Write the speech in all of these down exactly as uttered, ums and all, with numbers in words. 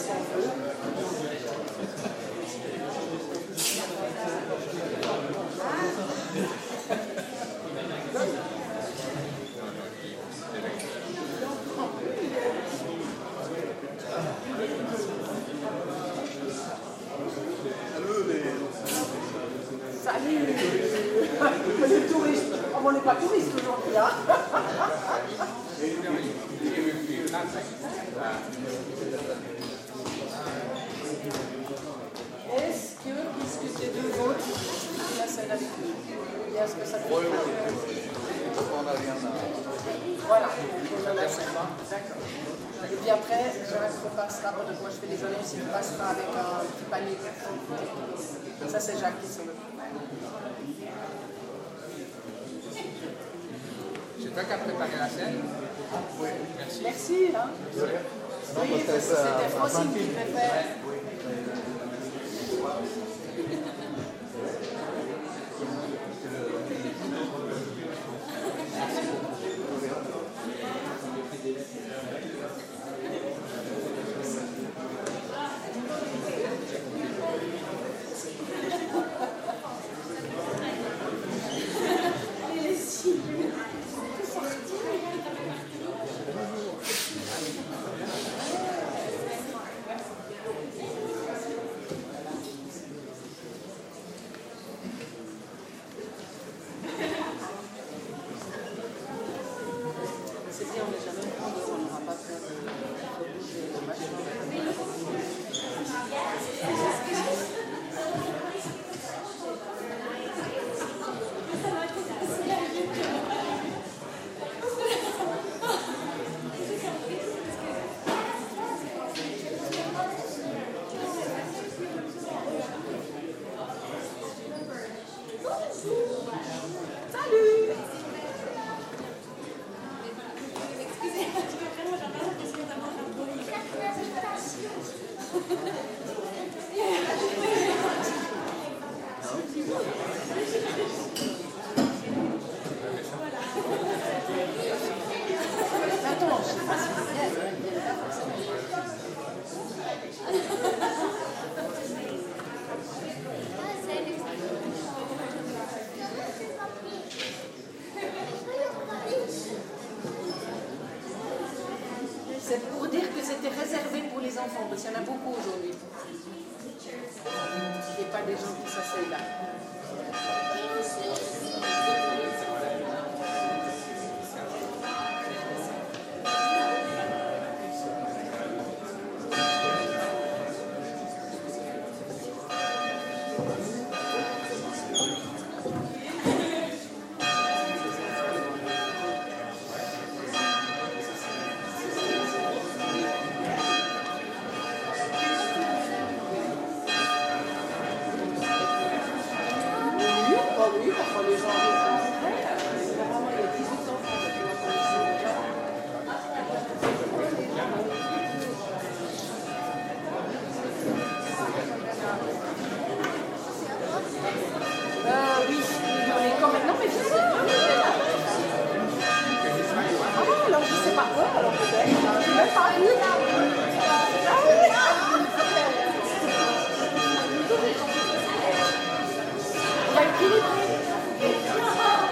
s'en veut. Salut. Les touristes. Oh, on n'est pas touristes aujourd'hui, hein. Est-ce que, puisque tu es deux autres, tu as celle avec lui? Est-ce que ça te fait? Oui, oui. On n'a rien à... Voilà. D'accord. Et puis après, Jacques repassera, moi je fais des annonces, il passera avec un petit panier. Ça c'est Jacques qui s'en occupe. C'est toi qui as préparé la scène? Oui. Merci. Merci. Hein. Oui, c'était Francine qui préfère. C'est pour dire que c'était réservé pour les enfants, parce qu'il y en a beaucoup aujourd'hui. Il n'y a pas des gens qui s'asseyent là. Oui, parfois les gens vraiment, il y a dix-huit enfants. Euh, oui, on est quand même. Non, mais je sais. Ah bon, alors je sais pas quoi, alors peut-être. Je suis même pas venue là. Ah oui. On va équilibrer.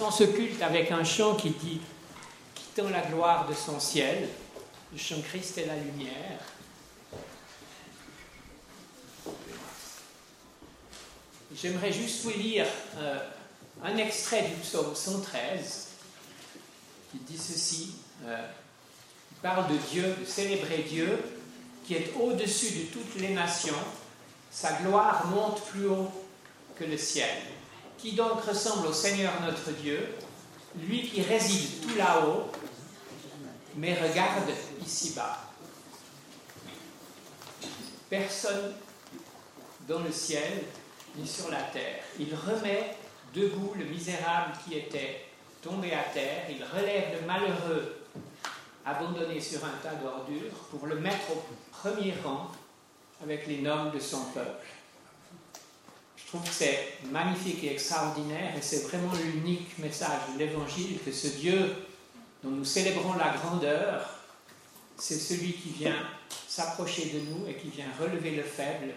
commençons ce culte avec un chant qui dit « Quittant la gloire de son ciel », le chant « Christ est la lumière ». J'aimerais juste vous lire euh, un extrait du psaume cent treize qui dit ceci, euh, il parle de Dieu, de célébrer Dieu qui est au-dessus de toutes les nations, sa gloire monte plus haut que le ciel. Qui donc ressemble au Seigneur notre Dieu, lui qui réside tout là-haut, mais regarde ici-bas. Personne dans le ciel ni sur la terre. Il remet debout le misérable qui était tombé à terre, il relève le malheureux abandonné sur un tas d'ordures pour le mettre au premier rang avec les nobles de son peuple. Je trouve que c'est magnifique et extraordinaire et c'est vraiment l'unique message de l'Évangile que ce Dieu dont nous célébrons la grandeur, c'est celui qui vient s'approcher de nous et qui vient relever le faible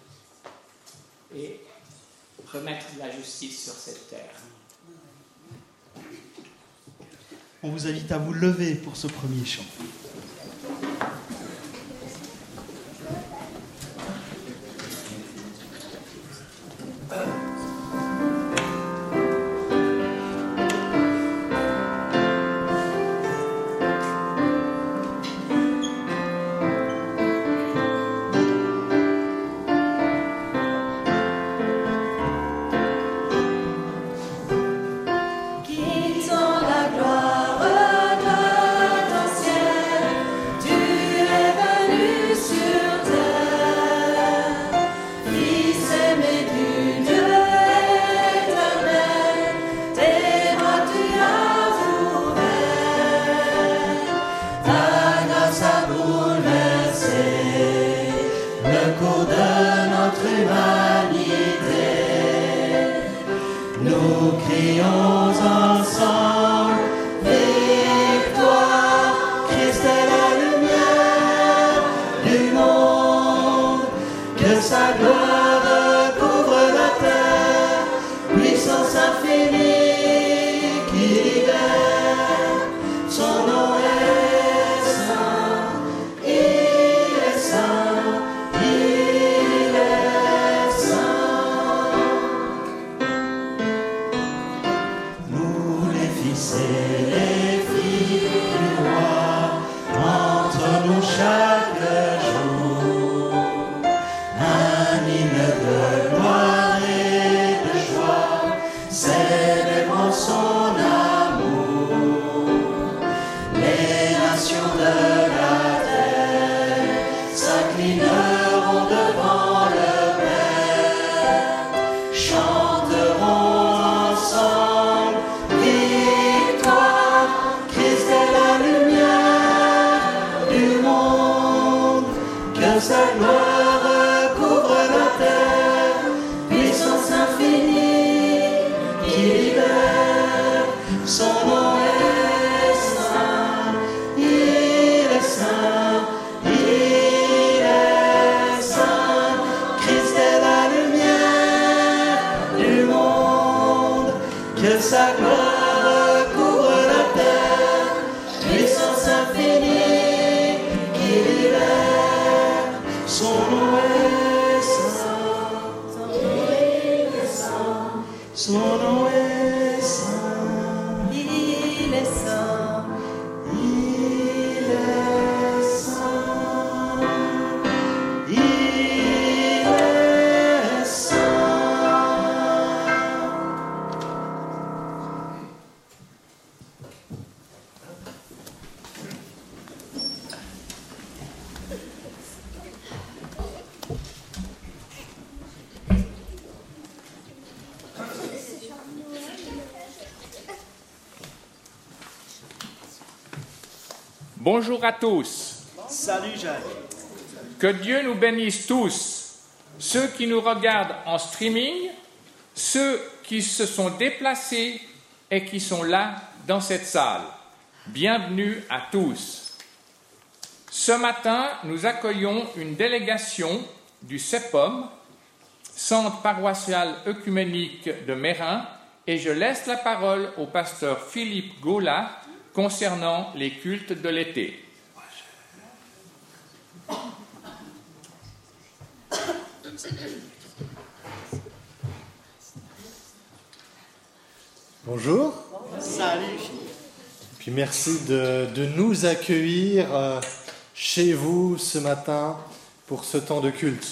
et remettre de la justice sur cette terre. On vous invite à vous lever pour ce premier chant. Bonjour à tous. Salut Jacques. Que Dieu nous bénisse tous, ceux qui nous regardent en streaming, ceux qui se sont déplacés et qui sont là dans cette salle. Bienvenue à tous. Ce matin, nous accueillons une délégation du C E P O M, Centre paroissial œcuménique de Meyrin, et je laisse la parole au pasteur Philippe Gaula concernant les cultes de l'été. Bonjour. Salut. Puis merci de, de nous accueillir euh, chez vous ce matin pour ce temps de culte.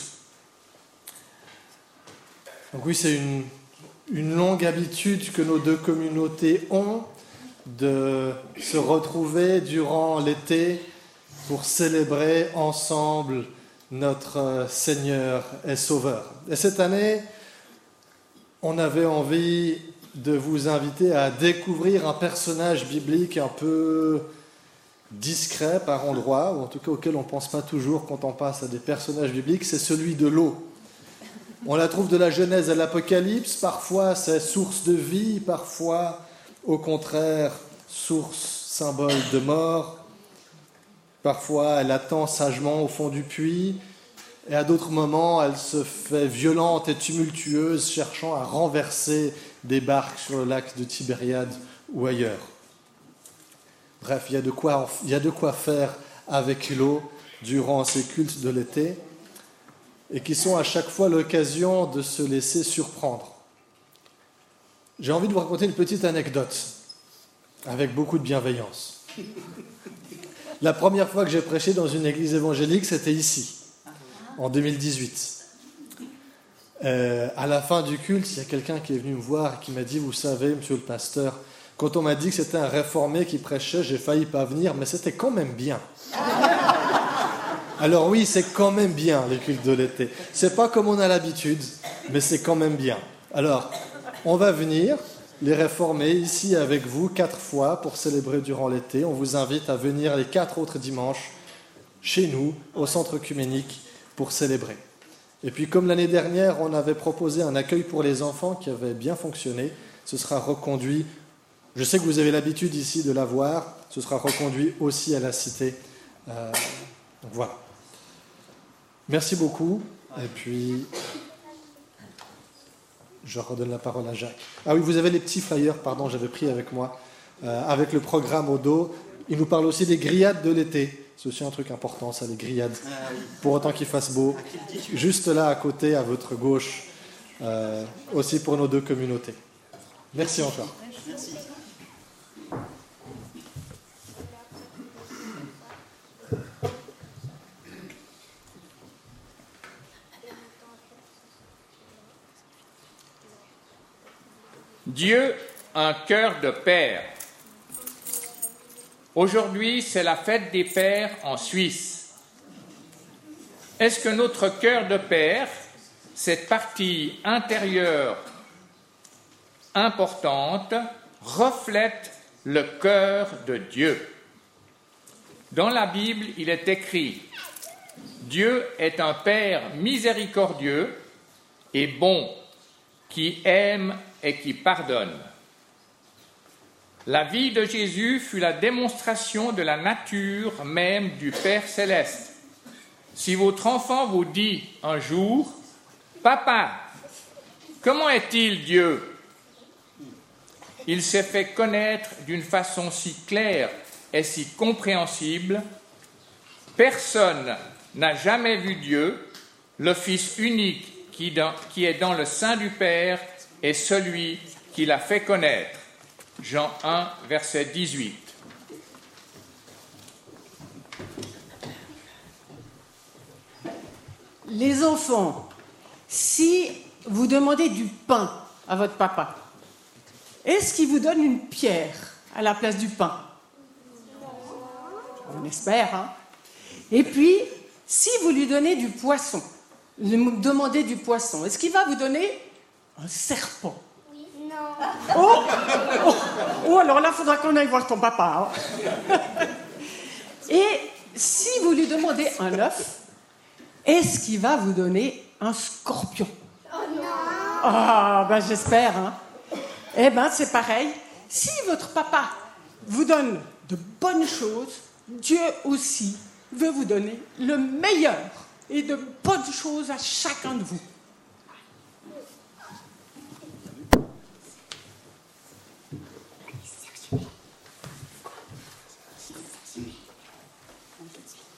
Donc oui, c'est une, une longue habitude que nos deux communautés ont de se retrouver durant l'été pour célébrer ensemble notre Seigneur et Sauveur. Et cette année, on avait envie de vous inviter à découvrir un personnage biblique un peu discret par endroits, ou en tout cas auquel on ne pense pas toujours quand on passe à des personnages bibliques, c'est celui de l'eau. On la trouve de la Genèse à l'Apocalypse, parfois c'est source de vie, parfois au contraire source, symbole de mort, parfois elle attend sagement au fond du puits, et à d'autres moments elle se fait violente et tumultueuse, cherchant à renverser des barques sur le lac de Tibériade ou ailleurs. Bref, il y a de quoi, il y a de quoi faire avec l'eau durant ces cultes de l'été, et qui sont à chaque fois l'occasion de se laisser surprendre. J'ai envie de vous raconter une petite anecdote, avec beaucoup de bienveillance. La première fois que j'ai prêché dans une église évangélique, c'était ici, en deux mille dix-huit. Euh, à la fin du culte, il y a quelqu'un qui est venu me voir et qui m'a dit « Vous savez, monsieur le pasteur, quand on m'a dit que c'était un réformé qui prêchait, j'ai failli pas venir, mais c'était quand même bien. » Alors oui, c'est quand même bien, les cultes de l'été. C'est pas comme on a l'habitude, mais c'est quand même bien. Alors, on va venir, les réformés, ici avec vous, quatre fois pour célébrer durant l'été. On vous invite à venir les quatre autres dimanches chez nous, au centre œcuménique, pour célébrer. Et puis, comme l'année dernière, on avait proposé un accueil pour les enfants qui avait bien fonctionné, ce sera reconduit. Je sais que vous avez l'habitude ici de l'avoir, ce sera reconduit aussi à la Cité. Euh, donc voilà. Merci beaucoup. Et puis, je redonne la parole à Jacques. Ah oui, vous avez les petits flyers, pardon, j'avais pris avec moi, euh, avec le programme au dos. Il nous parle aussi des grillades de l'été. C'est aussi un truc important, ça, les grillades. Ah, oui. Pour autant qu'il fasse beau. Juste là, à côté, à votre gauche, euh, aussi pour nos deux communautés. Merci encore. Merci. Dieu, un cœur de père. Aujourd'hui, c'est la fête des pères en Suisse. Est-ce que notre cœur de père, cette partie intérieure importante, reflète le cœur de Dieu? Dans la Bible, il est écrit « Dieu est un Père miséricordieux et bon, qui aime et qui pardonne. » La vie de Jésus fut la démonstration de la nature même du Père céleste. Si votre enfant vous dit un jour « Papa, comment est-il Dieu ?» Il s'est fait connaître d'une façon si claire et si compréhensible. Personne n'a jamais vu Dieu, le Fils unique qui, dans, qui est dans le sein du Père est celui qui l'a fait connaître. Jean un, verset dix-huit. Les enfants, si vous demandez du pain à votre papa, est-ce qu'il vous donne une pierre à la place du pain? On espère, hein? Et puis, si vous lui donnez du poisson, vous demandez du poisson, est-ce qu'il va vous donner un serpent? Oui. Non. Oh, oh, oh, alors là, il faudra qu'on aille voir ton papa. Hein? Et si vous lui demandez un œuf, est-ce qu'il va vous donner un scorpion? Oh non. Ah, ben j'espère, hein. Eh ben, c'est pareil. Si votre papa vous donne de bonnes choses, Dieu aussi veut vous donner le meilleur et de bonnes choses à chacun de vous.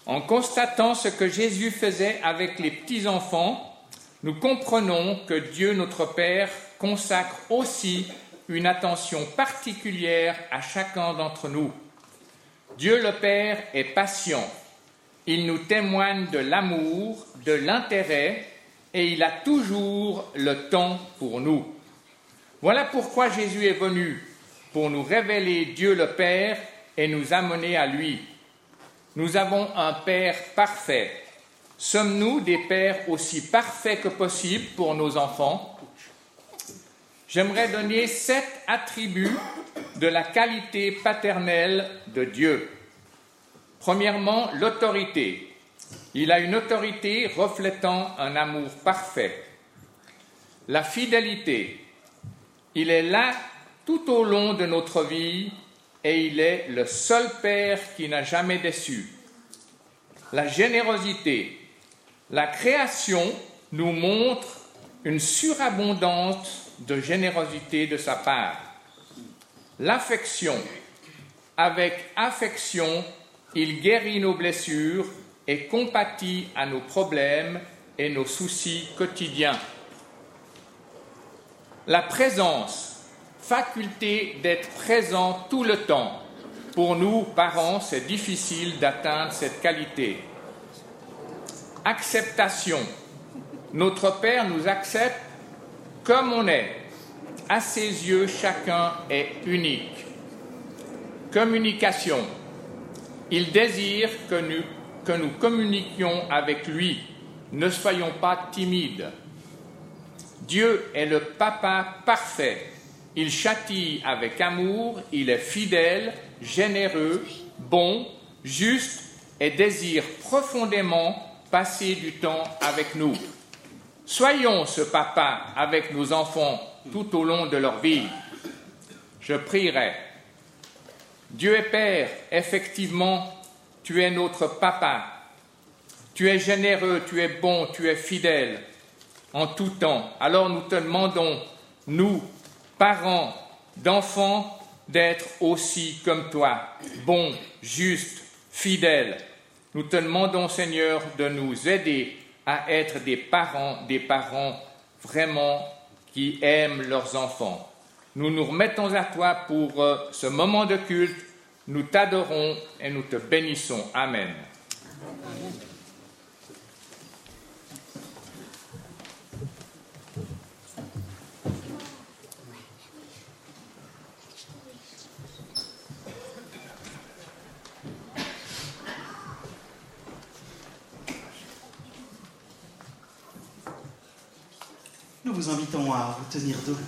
En constatant ce que Jésus faisait avec les petits-enfants, nous comprenons que Dieu notre Père consacre aussi une attention particulière à chacun d'entre nous. Dieu le Père est patient. Il nous témoigne de l'amour, de l'intérêt, et il a toujours le temps pour nous. Voilà pourquoi Jésus est venu, pour nous révéler Dieu le Père et nous amener à lui. Nous avons un Père parfait. Sommes-nous des pères aussi parfaits que possible pour nos enfants? J'aimerais donner sept attributs de la qualité paternelle de Dieu. Premièrement, l'autorité. Il a une autorité reflétant un amour parfait. La fidélité. Il est là tout au long de notre vie et il est le seul Père qui n'a jamais déçu. La générosité. La création nous montre une surabondance de générosité de sa part. L'affection. Avec affection, il guérit nos blessures et compatit à nos problèmes et nos soucis quotidiens. La présence, faculté d'être présent tout le temps. Pour nous, parents, c'est difficile d'atteindre cette qualité. Acceptation. Notre Père nous accepte comme on est. À ses yeux, chacun est unique. Communication. Il désire que nous, que nous communiquions avec lui. Ne soyons pas timides. Dieu est le papa parfait. Il châtie avec amour, il est fidèle, généreux, bon, juste et désire profondément passer du temps avec nous. Soyons ce papa avec nos enfants tout au long de leur vie. Je prierai. Dieu est Père, effectivement, tu es notre papa. Tu es généreux, tu es bon, tu es fidèle en tout temps. Alors nous te demandons, nous, parents d'enfants, d'être aussi comme toi, bons, justes, fidèles. Nous te demandons, Seigneur, de nous aider à être des parents, des parents vraiment qui aiment leurs enfants. Nous nous remettons à toi pour euh, ce moment de culte. Nous t'adorons et nous te bénissons. Amen. Nous vous invitons à vous tenir debout.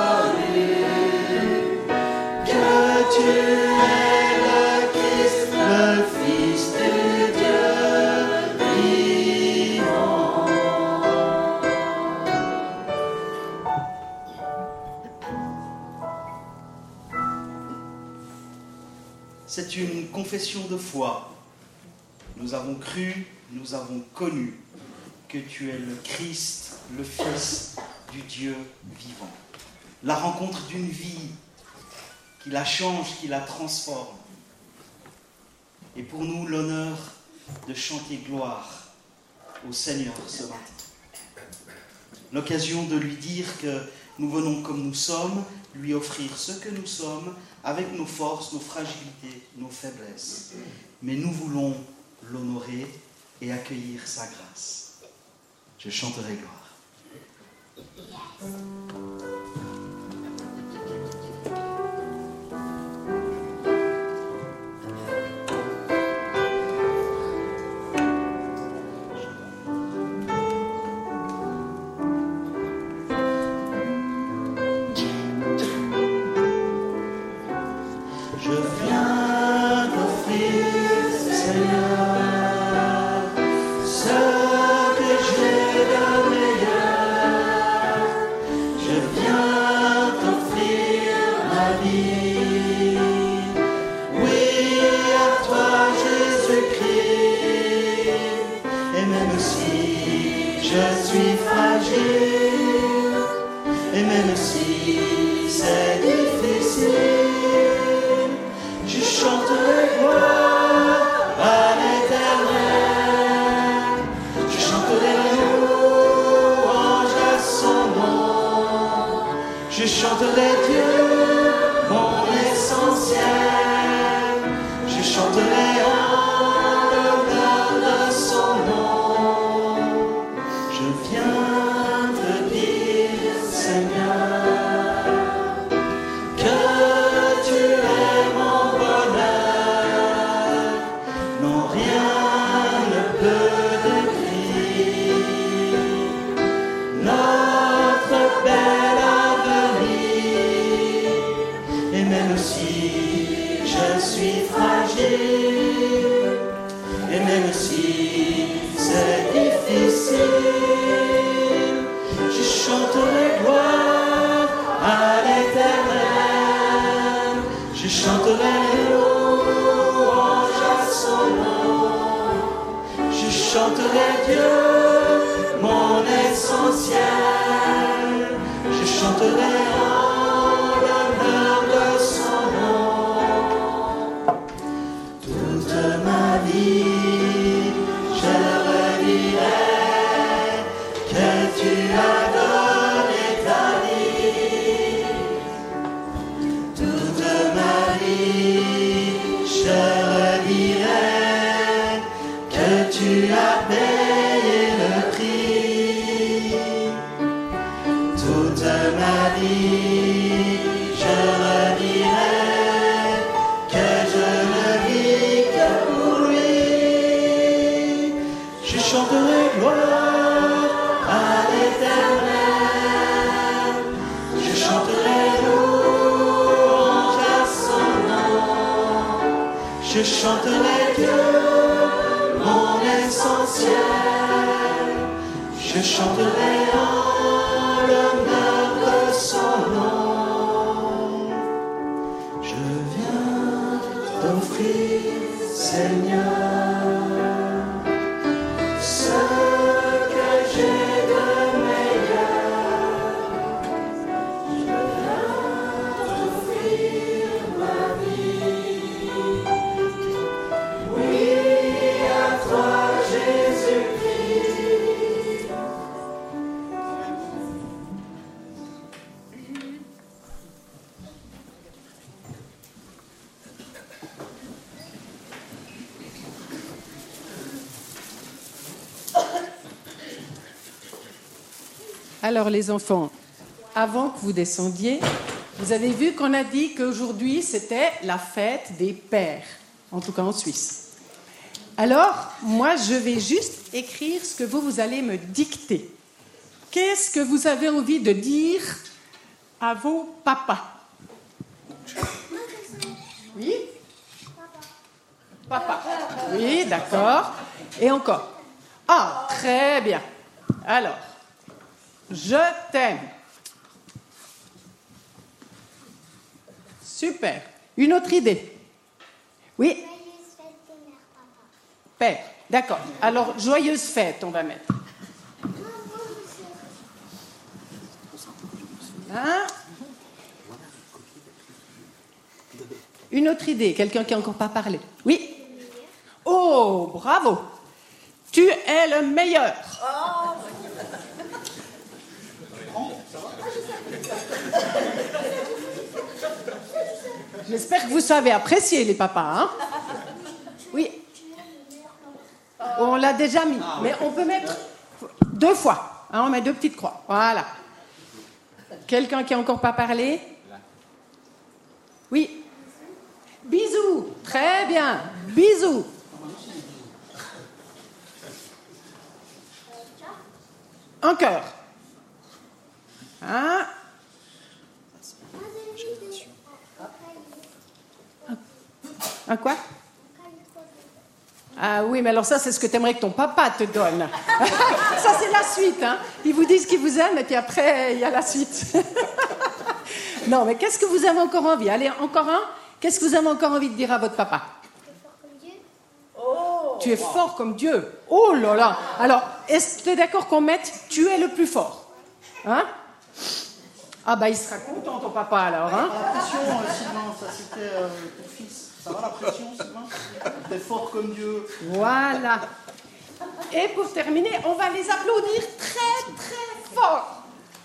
Tu es le Christ, le Fils de Dieu vivant. C'est une confession de foi. Nous avons cru, nous avons connu que tu es le Christ, le Fils du Dieu vivant. La rencontre d'une vie qui la change, qui la transforme. Et pour nous, l'honneur de chanter gloire au Seigneur ce matin. L'occasion de lui dire que nous venons comme nous sommes, lui offrir ce que nous sommes, avec nos forces, nos fragilités, nos faiblesses. Mais nous voulons l'honorer et accueillir sa grâce. Je chanterai gloire. Je chanterai Dieu, mon essentiel. Je chanterai en l'honneur de son nom. Je viens t'offrir, Seigneur, ce que j'ai de meilleur. Je viens t'offrir ma vie. Oui, à toi, Jésus-Christ. Alors les enfants, avant que vous descendiez, vous avez vu qu'on a dit qu'aujourd'hui c'était la fête des pères, en tout cas en Suisse. Alors, moi je vais juste écrire ce que vous, vous allez me dicter. Qu'est-ce que vous avez envie de dire à vos papas? Oui? Papa. Oui, d'accord. Et encore. Ah, très bien. Alors, je t'aime. Super. Une autre idée? Oui? Père. D'accord. Alors, joyeuse fête, on va mettre. Hein? Une autre idée, quelqu'un qui n'a encore pas parlé. Oui? Oh, bravo! Tu es le meilleur! J'espère que vous savez apprécier les papas, hein? Oui? On l'a déjà mis, mais on peut mettre deux fois. Hein, on met deux petites croix. Voilà. Quelqu'un qui n'a encore pas parlé? Oui? Bisous. Très bien. Bisous. Un cœur. Hein? Un quoi? Ah oui, mais alors ça, c'est ce que tu aimerais que ton papa te donne. Ça, c'est la suite. Hein. Ils vous disent qu'ils vous aiment et puis après, il y a la suite. Non, mais qu'est-ce que vous avez encore envie? Allez, encore un. Qu'est-ce que vous avez encore envie de dire à votre papa? Oh. Tu es fort comme Dieu. Oh là là. Alors, est-ce que tu es d'accord qu'on mette « Tu es le plus fort » hein? Ah bah, il sera content, ton papa, alors. Hein? La pression, euh, Sylvain, ça c'était euh, ton fils. Ça va la pression, Sylvain? T'es fort comme Dieu. Voilà. Et pour terminer, on va les applaudir très, très fort.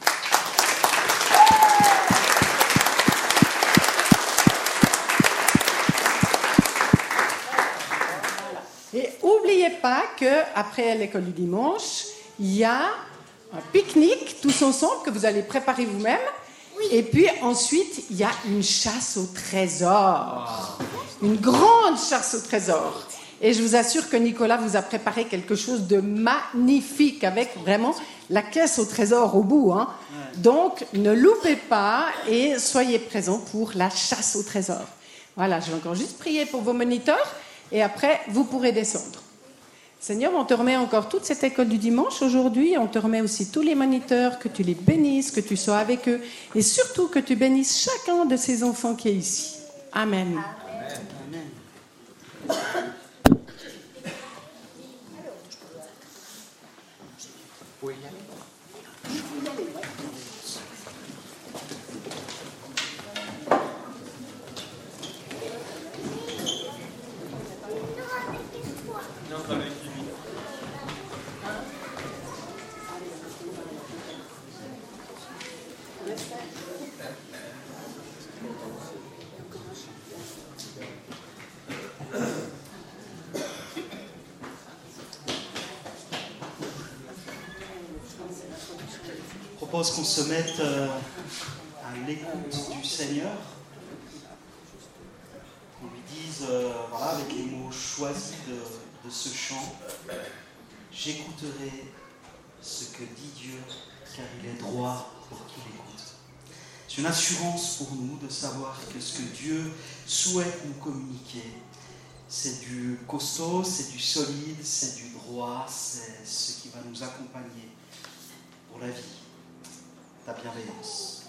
Et n'oubliez pas qu'après l'école du dimanche, il y a un pique-nique tous ensemble que vous allez préparer vous-même. Oui. Et puis ensuite, il y a une chasse au trésor. Une grande chasse au trésor. Et je vous assure que Nicolas vous a préparé quelque chose de magnifique avec vraiment la caisse au trésor au bout. Hein. Ouais. Donc, ne loupez pas et soyez présents pour la chasse au trésor. Voilà, je vais encore juste prier pour vos moniteurs et après, vous pourrez descendre. Seigneur, on te remet encore toute cette école du dimanche aujourd'hui. On te remet aussi tous les moniteurs, que tu les bénisses, que tu sois avec eux et surtout que tu bénisses chacun de ces enfants qui est ici. Amen. Amen. Amen. Oui. Je propose qu'on se mette euh, à l'écoute du Seigneur, qu'on lui dise, euh, voilà, avec les mots choisis de, de ce chant, j'écouterai ce que dit Dieu, car il est droit pour qui l'écoute. C'est une assurance pour nous de savoir que ce que Dieu souhaite nous communiquer, c'est du costaud, c'est du solide, c'est du droit, c'est ce qui va nous accompagner pour la vie. Ta bienveillance.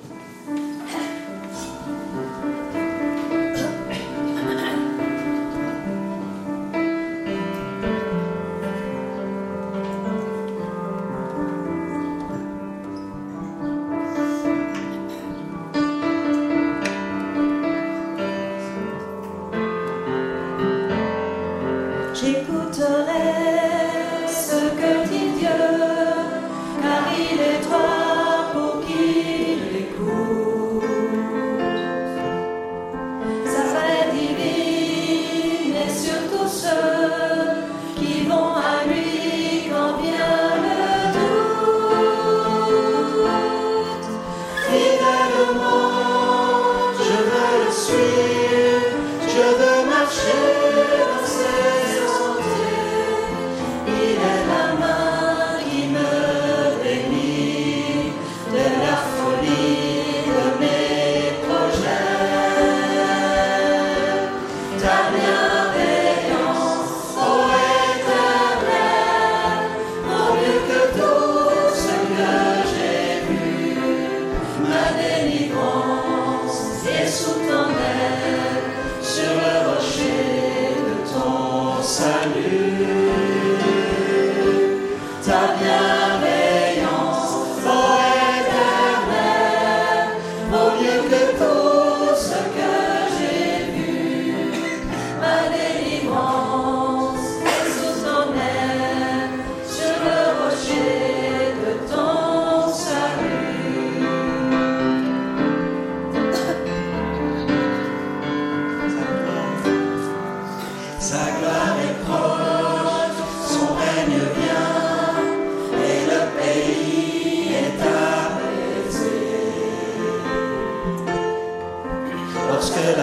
J'écouterai ce que dit Dieu, car il est droit pour qui l'écoute.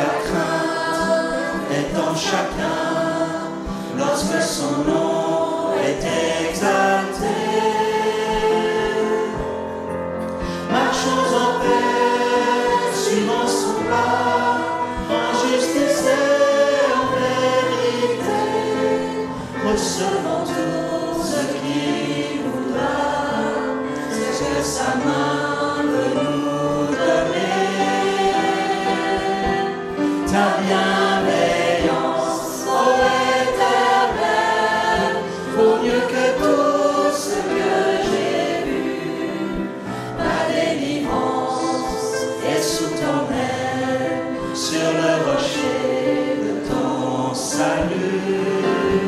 la crainte est en chacun, lorsque son nom est exalté. Marchons en paix, suivant son pas, en justice et en vérité, recevons tout ce qu'il voudra, c'est ce que sa main veut nous donner. Ta bienveillance, ô Éternel, vaut mieux que tout ce que j'ai vu. Ma délivrance est sous ton aile, sur le rocher de ton salut.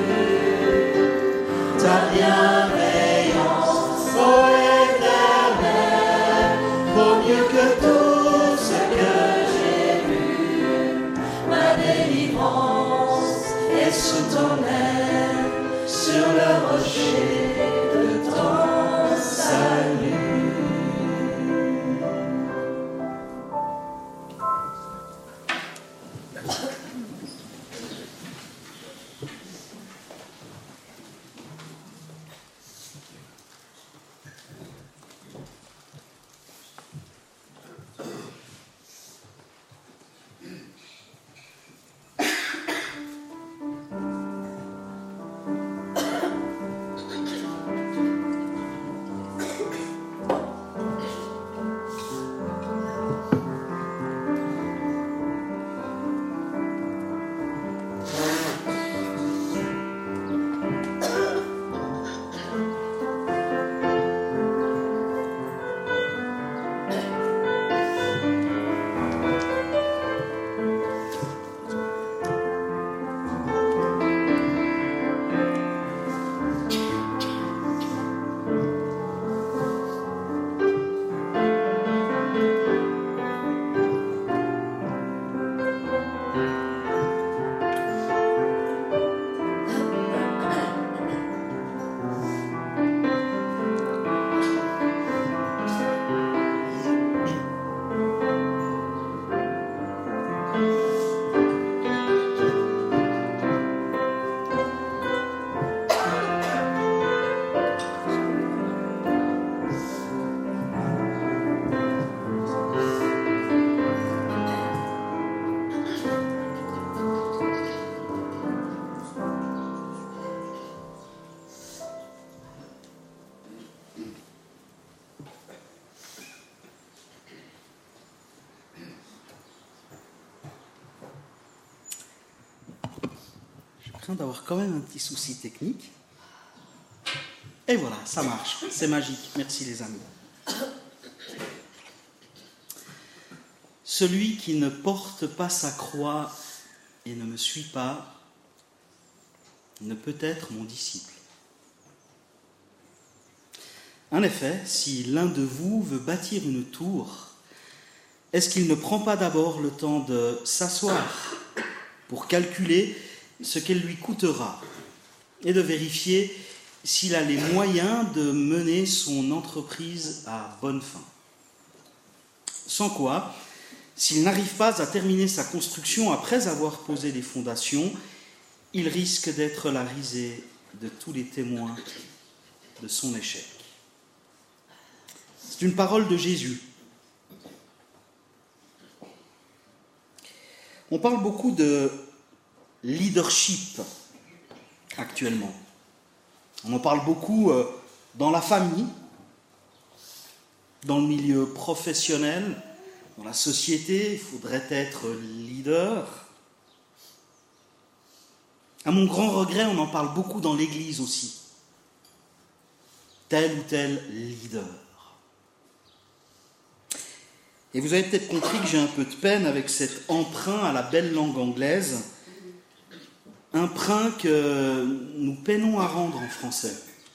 Ta bienveillance, ô Éternel, vaut mieux que tout ce que j'ai vu. Ma délivrance est sous ton aile, sur le rocher de ton salut. D'avoir quand même un petit souci technique. Et voilà, ça marche. C'est magique. Merci les amis. Celui qui ne porte pas sa croix et ne me suit pas ne peut être mon disciple. En effet, si l'un de vous veut bâtir une tour, est-ce qu'il ne prend pas d'abord le temps de s'asseoir pour calculer ce qu'elle lui coûtera et de vérifier s'il a les moyens de mener son entreprise à bonne fin. Sans quoi, s'il n'arrive pas à terminer sa construction après avoir posé les fondations, il risque d'être la risée de tous les témoins de son échec. C'est une parole de Jésus. On parle beaucoup de leadership actuellement. On en parle beaucoup dans la famille, dans le milieu professionnel, dans la société, il faudrait être leader. À mon grand regret, on en parle beaucoup dans l'Église aussi. Tel ou tel leader. Et vous avez peut-être compris que j'ai un peu de peine avec cet emprunt à la belle langue anglaise, emprunt que nous peinons à rendre en français.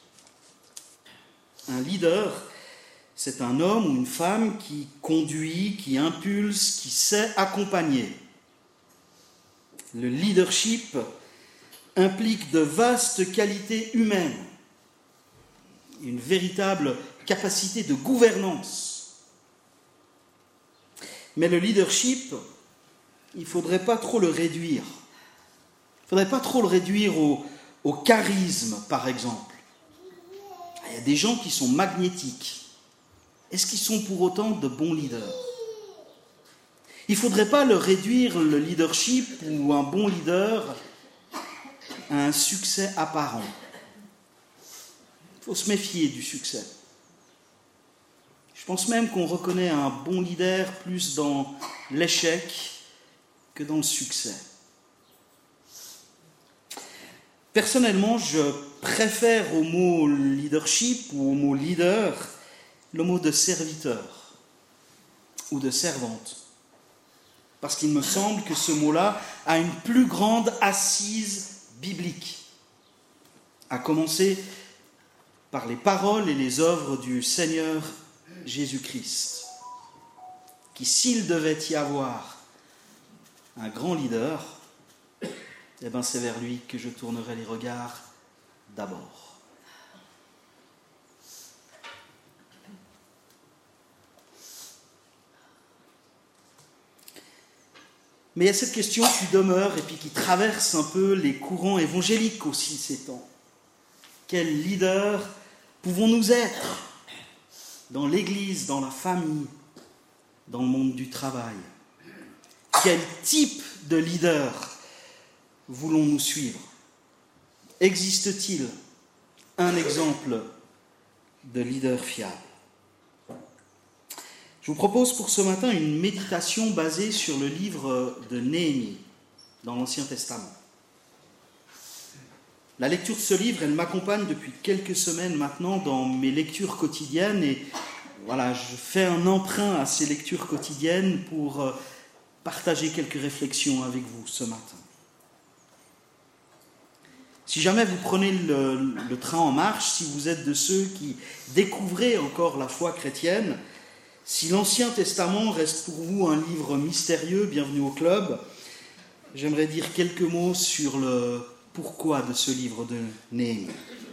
Un leader, c'est un homme ou une femme qui conduit, qui impulse, qui sait accompagner. Le leadership implique de vastes qualités humaines, une véritable capacité de gouvernance. Mais le leadership il ne faudrait pas trop le réduire. Il ne faudrait pas trop le réduire au, au charisme, par exemple. Il y a des gens qui sont magnétiques. Est-ce qu'ils sont pour autant de bons leaders ? Il ne faudrait pas le réduire, le leadership ou un bon leader, à un succès apparent. Il faut se méfier du succès. Je pense même qu'on reconnaît un bon leader plus dans l'échec que dans le succès. Personnellement, je préfère au mot leadership ou au mot leader le mot de serviteur ou de servante. Parce qu'il me semble que ce mot-là a une plus grande assise biblique. À commencer par les paroles et les œuvres du Seigneur Jésus-Christ, qui, s'il devait y avoir un grand leader, eh bien c'est vers lui que je tournerai les regards d'abord. Mais il y a cette question qui demeure et puis qui traverse un peu les courants évangéliques aussi ces temps. Quel leader pouvons-nous être dans l'Église, dans la famille, dans le monde du travail ? Quel type de leader voulons-nous suivre ? Existe-t-il un exemple de leader fiable ? Je vous propose pour ce matin une méditation basée sur le livre de Néhémie dans l'Ancien Testament. La lecture de ce livre, elle m'accompagne depuis quelques semaines maintenant dans mes lectures quotidiennes et voilà, je fais un emprunt à ces lectures quotidiennes pour partager quelques réflexions avec vous ce matin. Si jamais vous prenez le, le train en marche, si vous êtes de ceux qui découvrez encore la foi chrétienne, si l'Ancien Testament reste pour vous un livre mystérieux, bienvenue au club, j'aimerais dire quelques mots sur le pourquoi de ce livre de Néhémie.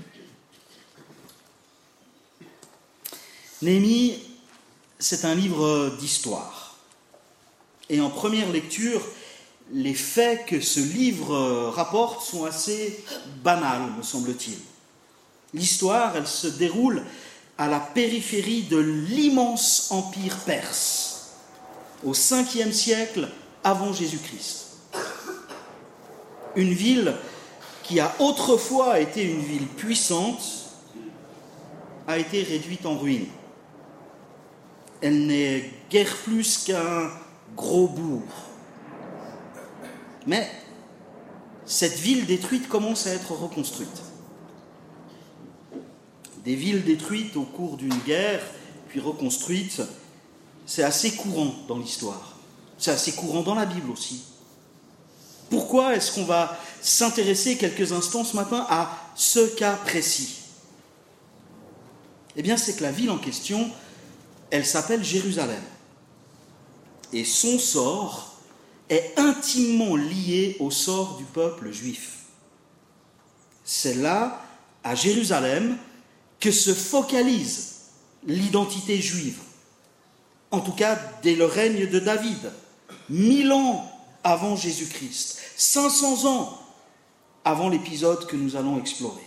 Néhémie, c'est un livre d'histoire. Et en première lecture, les faits que ce livre rapporte sont assez banals, me semble-t-il. L'histoire, elle se déroule à la périphérie de l'immense empire perse, au cinquième siècle avant Jésus-Christ. Une ville qui a autrefois été une ville puissante, a été réduite en ruine. Elle n'est guère plus qu'un gros bourg. Mais cette ville détruite commence à être reconstruite. Des villes détruites au cours d'une guerre, puis reconstruites, c'est assez courant dans l'histoire. C'est assez courant dans la Bible aussi. Pourquoi est-ce qu'on va s'intéresser quelques instants ce matin à ce cas précis ? Eh bien, c'est que la ville en question, elle s'appelle Jérusalem. Et son sort est intimement lié au sort du peuple juif. C'est là, à Jérusalem, que se focalise l'identité juive. En tout cas, dès le règne de David, mille ans avant Jésus-Christ, cinq cents ans avant l'épisode que nous allons explorer.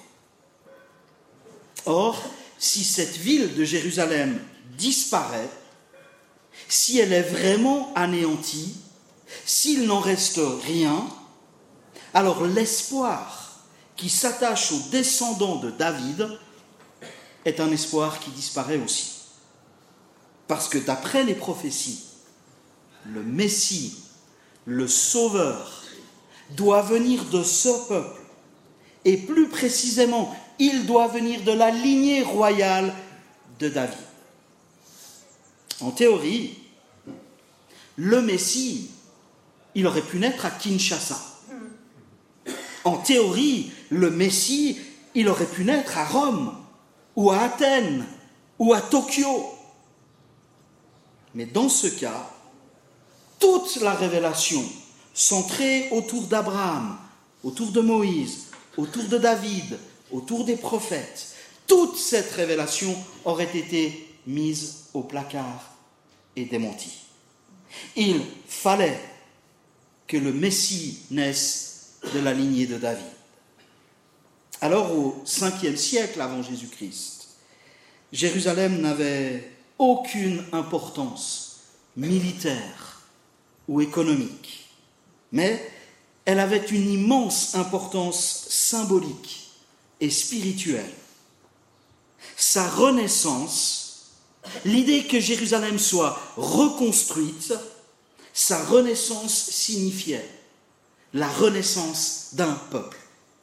Or, si cette ville de Jérusalem disparaît, si elle est vraiment anéantie, s'il n'en reste rien, alors l'espoir qui s'attache aux descendants de David est un espoir qui disparaît aussi. Parce que d'après les prophéties, le Messie, le Sauveur, doit venir de ce peuple. Et plus précisément, il doit venir de la lignée royale de David. En théorie, le Messie, il aurait pu naître à Kinshasa. En théorie, le Messie, il aurait pu naître à Rome, ou à Athènes, ou à Tokyo. Mais dans ce cas, toute la révélation centrée autour d'Abraham, autour de Moïse, autour de David, autour des prophètes, toute cette révélation aurait été mise au placard et démentie. Il fallait que le Messie naisse de la lignée de David. Alors, au cinquième siècle avant Jésus-Christ, Jérusalem n'avait aucune importance militaire ou économique, mais elle avait une immense importance symbolique et spirituelle. Sa renaissance, l'idée que Jérusalem soit reconstruite, sa renaissance signifiait la renaissance d'un peuple,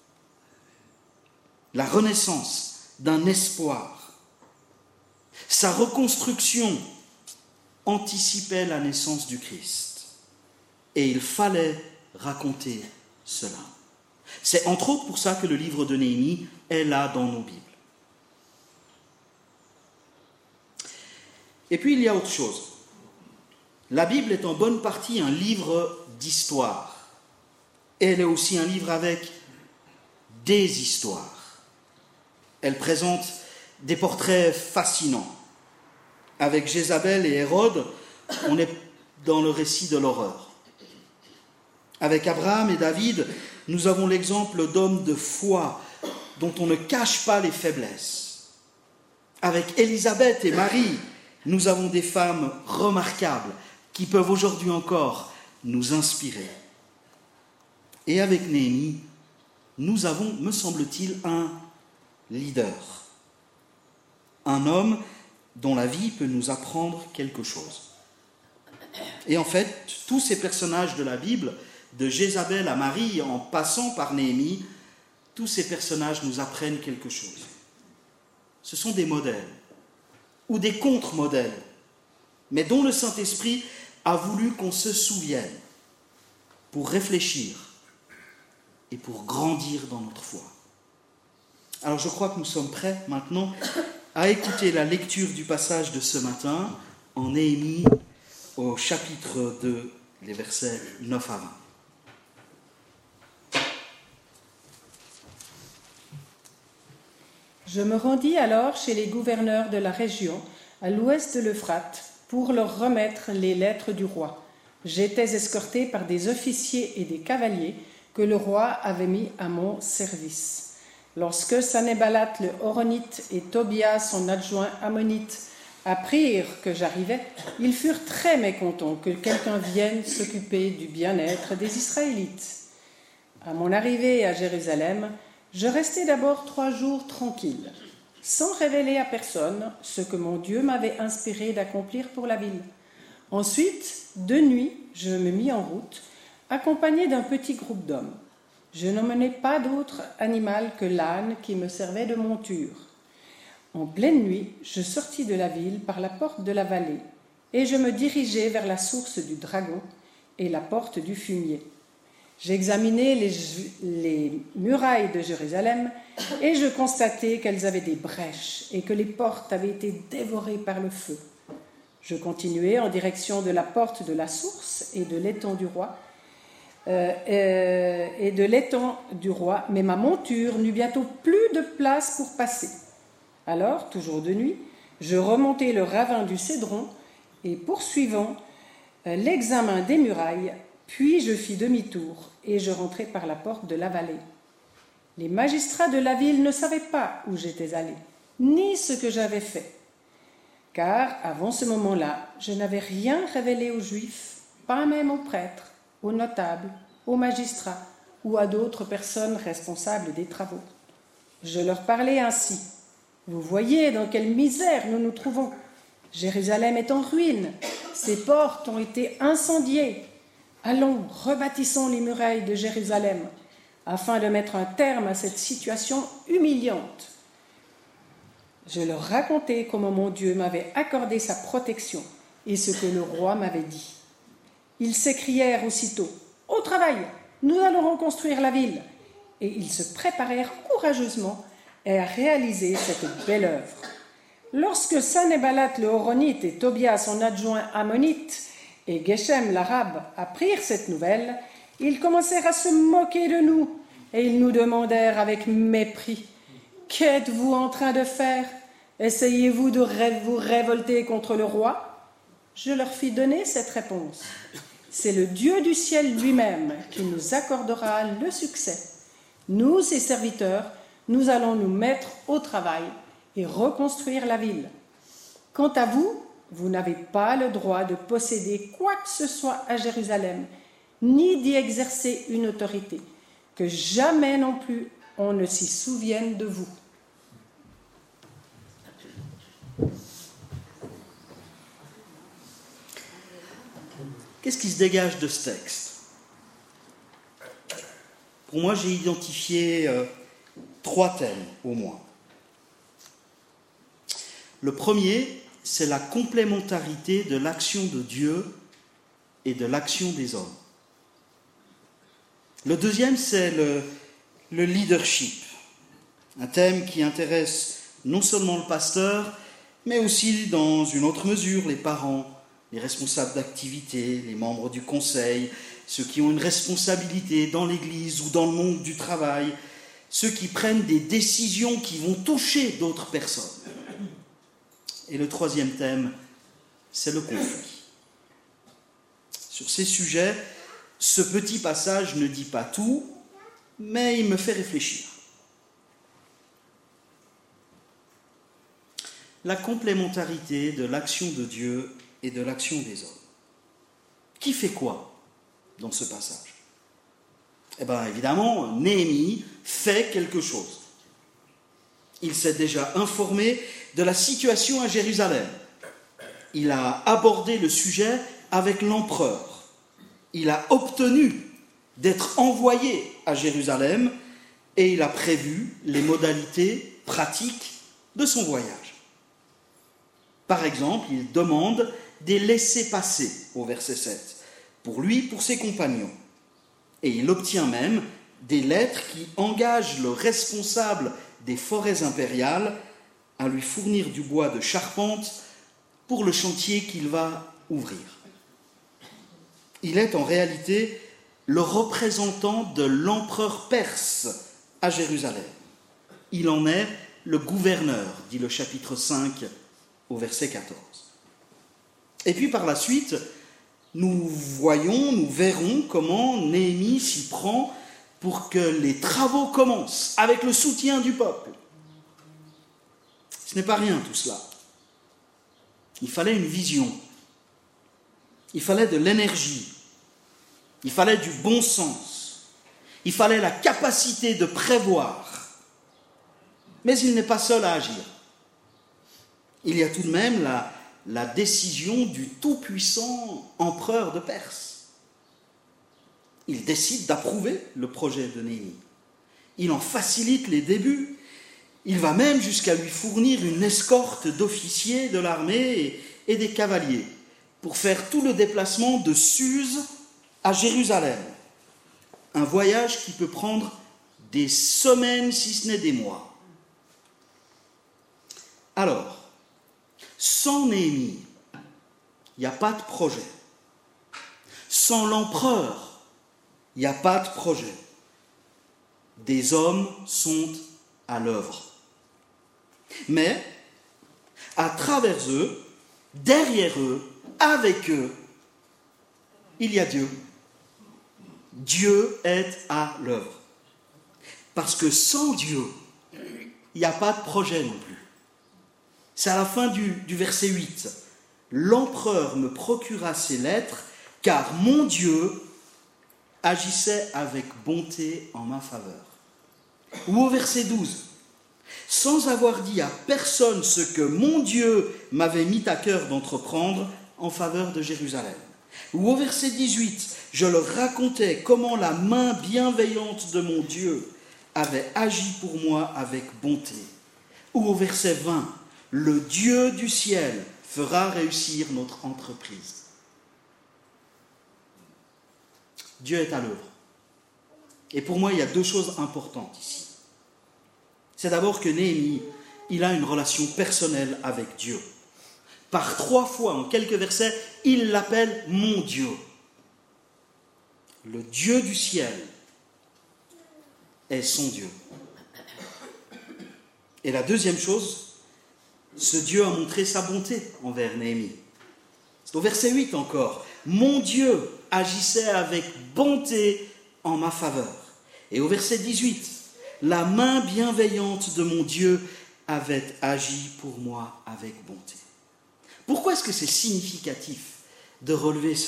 la renaissance d'un espoir. Sa reconstruction anticipait la naissance du Christ et il fallait raconter cela. C'est entre autres pour ça que le livre de Néhémie est là dans nos Bibles. Et puis il y a autre chose. La Bible est en bonne partie un livre d'histoire. Et elle est aussi un livre avec des histoires. Elle présente des portraits fascinants. Avec Jézabel et Hérode, on est dans le récit de l'horreur. Avec Abraham et David, nous avons l'exemple d'hommes de foi dont on ne cache pas les faiblesses. Avec Élisabeth et Marie, nous avons des femmes remarquables qui peuvent aujourd'hui encore nous inspirer. Et avec Néhémie, nous avons, me semble-t-il, un leader. Un homme dont la vie peut nous apprendre quelque chose. Et en fait, tous ces personnages de la Bible, de Jézabel à Marie, en passant par Néhémie, tous ces personnages nous apprennent quelque chose. Ce sont des modèles, ou des contre-modèles, mais dont le Saint-Esprit a voulu qu'on se souvienne pour réfléchir et pour grandir dans notre foi. Alors je crois que nous sommes prêts maintenant à écouter la lecture du passage de ce matin en Néhémie au chapitre deux, les versets neuf à vingt. Je me rendis alors chez les gouverneurs de la région, à l'ouest de l'Euphrate, pour leur remettre les lettres du roi. J'étais escorté par des officiers et des cavaliers que le roi avait mis à mon service. Lorsque Sanballat le Horonite et Tobia son adjoint ammonite apprirent que j'arrivais, ils furent très mécontents que quelqu'un vienne s'occuper du bien-être des Israélites. À mon arrivée à Jérusalem, je restai d'abord trois jours tranquille, sans révéler à personne ce que mon Dieu m'avait inspiré d'accomplir pour la ville. Ensuite, de nuit, je me mis en route, accompagné d'un petit groupe d'hommes. Je n'emmenais pas d'autre animal que l'âne qui me servait de monture. En pleine nuit, je sortis de la ville par la porte de la vallée, et je me dirigeai vers la source du dragon et la porte du fumier. J'examinai les, les murailles de Jérusalem et je constatai qu'elles avaient des brèches et que les portes avaient été dévorées par le feu. Je continuai en direction de la porte de la source et de l'étang du roi, euh, euh, et de l'étang du roi, mais ma monture n'eut bientôt plus de place pour passer. Alors, toujours de nuit, je remontai le ravin du Cédron et poursuivant euh, l'examen des murailles, puis je fis demi-tour et je rentrai par la porte de la vallée. Les magistrats de la ville ne savaient pas où j'étais allé, ni ce que j'avais fait. Car, avant ce moment-là, je n'avais rien révélé aux Juifs, pas même aux prêtres, aux notables, aux magistrats ou à d'autres personnes responsables des travaux. Je leur parlais ainsi. Vous voyez dans quelle misère nous nous trouvons. Jérusalem est en ruine, ses portes ont été incendiées. Allons, rebâtissons les murailles de Jérusalem, afin de mettre un terme à cette situation humiliante. Je leur racontai comment mon Dieu m'avait accordé sa protection et ce que le roi m'avait dit. Ils s'écrièrent aussitôt « Au travail, nous allons reconstruire la ville !» Et ils se préparèrent courageusement à réaliser cette belle œuvre. Lorsque Sanballat le Horonite et Tobia son adjoint ammonite et Geshem l'arabe apprirent cette nouvelle, ils commencèrent à se moquer de nous et ils nous demandèrent avec mépris « Qu'êtes-vous en train de faire ? Essayez-vous de ré- vous révolter contre le roi ?» Je leur fis donner cette réponse. « c'est le Dieu du ciel lui-même qui nous accordera le succès. Nous, ses serviteurs, nous allons nous mettre au travail et reconstruire la ville. Quant à vous, vous n'avez pas le droit de posséder quoi que ce soit à Jérusalem, ni d'y exercer une autorité, que jamais non plus on ne s'y souvienne de vous. Qu'est-ce qui se dégage de ce texte ? Pour moi, j'ai identifié euh, trois thèmes au moins. Le premier, c'est la complémentarité de l'action de Dieu et de l'action des hommes. Le deuxième, c'est le, le leadership, un thème qui intéresse non seulement le pasteur, mais aussi, dans une autre mesure, les parents, les responsables d'activité, les membres du conseil, ceux qui ont une responsabilité dans l'Église ou dans le monde du travail, ceux qui prennent des décisions qui vont toucher d'autres personnes. Et le troisième thème, c'est le conflit. Sur ces sujets, ce petit passage ne dit pas tout, mais il me fait réfléchir. La complémentarité de l'action de Dieu et de l'action des hommes. Qui fait quoi dans ce passage ? Eh bien, évidemment, Néhémie fait quelque chose. Il s'est déjà informé de la situation à Jérusalem. Il a abordé le sujet avec l'empereur. Il a obtenu d'être envoyé à Jérusalem et il a prévu les modalités pratiques de son voyage. Par exemple, il demande des laissez-passer au verset sept, pour lui, pour ses compagnons. Et il obtient même des lettres qui engagent le responsable des forêts impériales à lui fournir du bois de charpente pour le chantier qu'il va ouvrir. Il est en réalité le représentant de l'empereur perse à Jérusalem. Il en est le gouverneur, dit le chapitre cinq au verset quatorze. Et puis par la suite, nous voyons, nous verrons comment Néhémie s'y prend pour que les travaux commencent avec le soutien du peuple. Ce n'est pas rien tout cela. Il fallait une vision. Il fallait de l'énergie. Il fallait du bon sens. Il fallait la capacité de prévoir. Mais il n'est pas seul à agir. Il y a tout de même la, la décision du tout-puissant empereur de Perse. Il décide d'approuver le projet de Néhémie. Il en facilite les débuts. Il va même jusqu'à lui fournir une escorte d'officiers de l'armée et des cavaliers pour faire tout le déplacement de Suse à Jérusalem. Un voyage qui peut prendre des semaines, si ce n'est des mois. Alors, sans Néhémie, il n'y a pas de projet. Sans l'empereur, il n'y a pas de projet. Des hommes sont à l'œuvre. Mais, à travers eux, derrière eux, avec eux, il y a Dieu. Dieu est à l'œuvre. Parce que sans Dieu, il n'y a pas de projet non plus. C'est à la fin du, du verset huit. L'empereur me procura ces lettres, car mon Dieu agissait avec bonté en ma faveur. Ou au verset douze. Sans avoir dit à personne ce que mon Dieu m'avait mis à cœur d'entreprendre en faveur de Jérusalem. Ou au verset dix-huit, je leur racontais comment la main bienveillante de mon Dieu avait agi pour moi avec bonté. Ou au verset vingt, le Dieu du ciel fera réussir notre entreprise. Dieu est à l'œuvre. Et pour moi, il y a deux choses importantes ici. C'est d'abord que Néhémie, il a une relation personnelle avec Dieu. Par trois fois, en quelques versets, il l'appelle mon Dieu. Le Dieu du ciel est son Dieu. Et la deuxième chose, ce Dieu a montré sa bonté envers Néhémie. C'est au verset huit encore. mon Dieu agissait avec bonté en ma faveur. Et au verset dix-huit, la main bienveillante de mon Dieu avait agi pour moi avec bonté. Pourquoi est-ce que c'est significatif de relever cela ?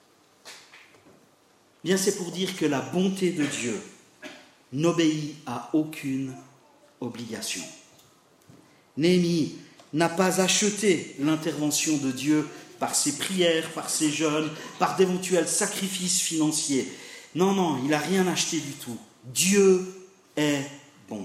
Bien, c'est pour dire que la bonté de Dieu n'obéit à aucune obligation. Néhémie n'a pas acheté l'intervention de Dieu par ses prières, par ses jeûnes, par d'éventuels sacrifices financiers. Non, non, il n'a rien acheté du tout. Dieu est bon.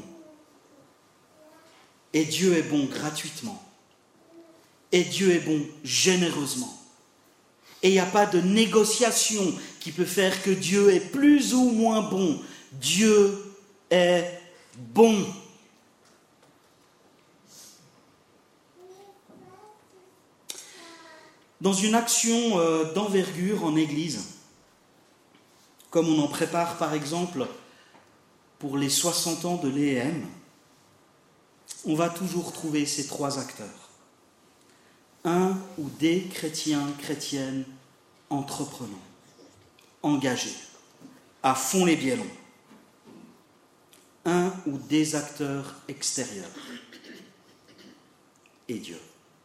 Et Dieu est bon gratuitement. Et Dieu est bon généreusement. Et il n'y a pas de négociation qui peut faire que Dieu est plus ou moins bon. Dieu est bon. Dans une action euh, d'envergure en Église, comme on en prépare par exemple pour les soixante ans de l'E M, on va toujours trouver ces trois acteurs. Un ou des chrétiens, chrétiennes entreprenants, engagés, à fond les biellons. Un ou des acteurs extérieurs. Et Dieu.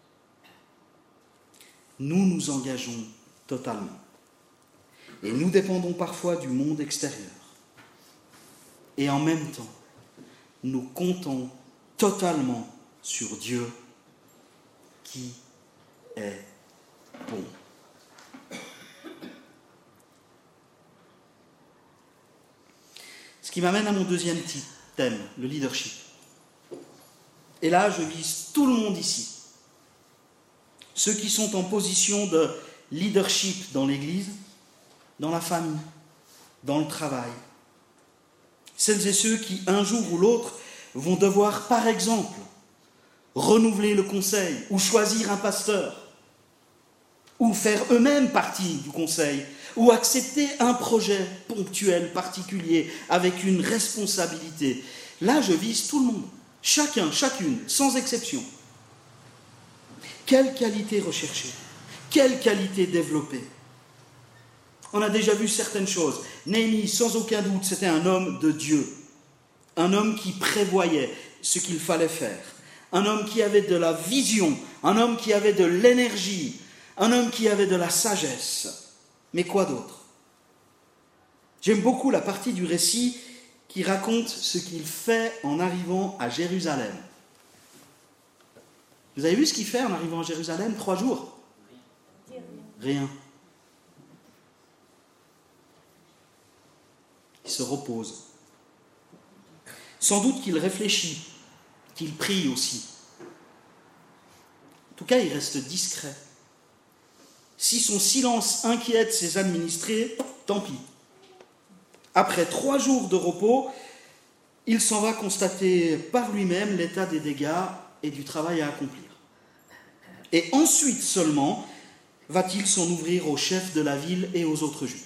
Nous nous engageons totalement. Et nous dépendons parfois du monde extérieur. Et en même temps, nous comptons totalement sur Dieu qui est bon. Ce qui m'amène à mon deuxième thème, le leadership. Et là, je vise tout le monde ici. Ceux qui sont en position de leadership dans l'Église, dans la famille, dans le travail. Celles et ceux qui, un jour ou l'autre, vont devoir, par exemple, renouveler le conseil ou choisir un pasteur, ou faire eux-mêmes partie du conseil, ou accepter un projet ponctuel, particulier, avec une responsabilité. Là, je vise tout le monde, chacun, chacune, sans exception. Quelle qualité rechercher ? Quelle qualité développer ? On a déjà vu certaines choses. Néhémie, sans aucun doute, c'était un homme de Dieu. Un homme qui prévoyait ce qu'il fallait faire. Un homme qui avait de la vision. Un homme qui avait de l'énergie. Un homme qui avait de la sagesse. Mais quoi d'autre ? J'aime beaucoup la partie du récit qui raconte ce qu'il fait en arrivant à Jérusalem. Vous avez vu ce qu'il fait en arrivant à Jérusalem ? Trois jours ? Rien. Il se repose. Sans doute qu'il réfléchit, qu'il prie aussi. En tout cas, il reste discret. Si son silence inquiète ses administrés, tant pis. Après trois jours de repos, il s'en va constater par lui-même l'état des dégâts et du travail à accomplir. Et ensuite seulement va-t-il s'en ouvrir aux chefs de la ville et aux autres Juifs.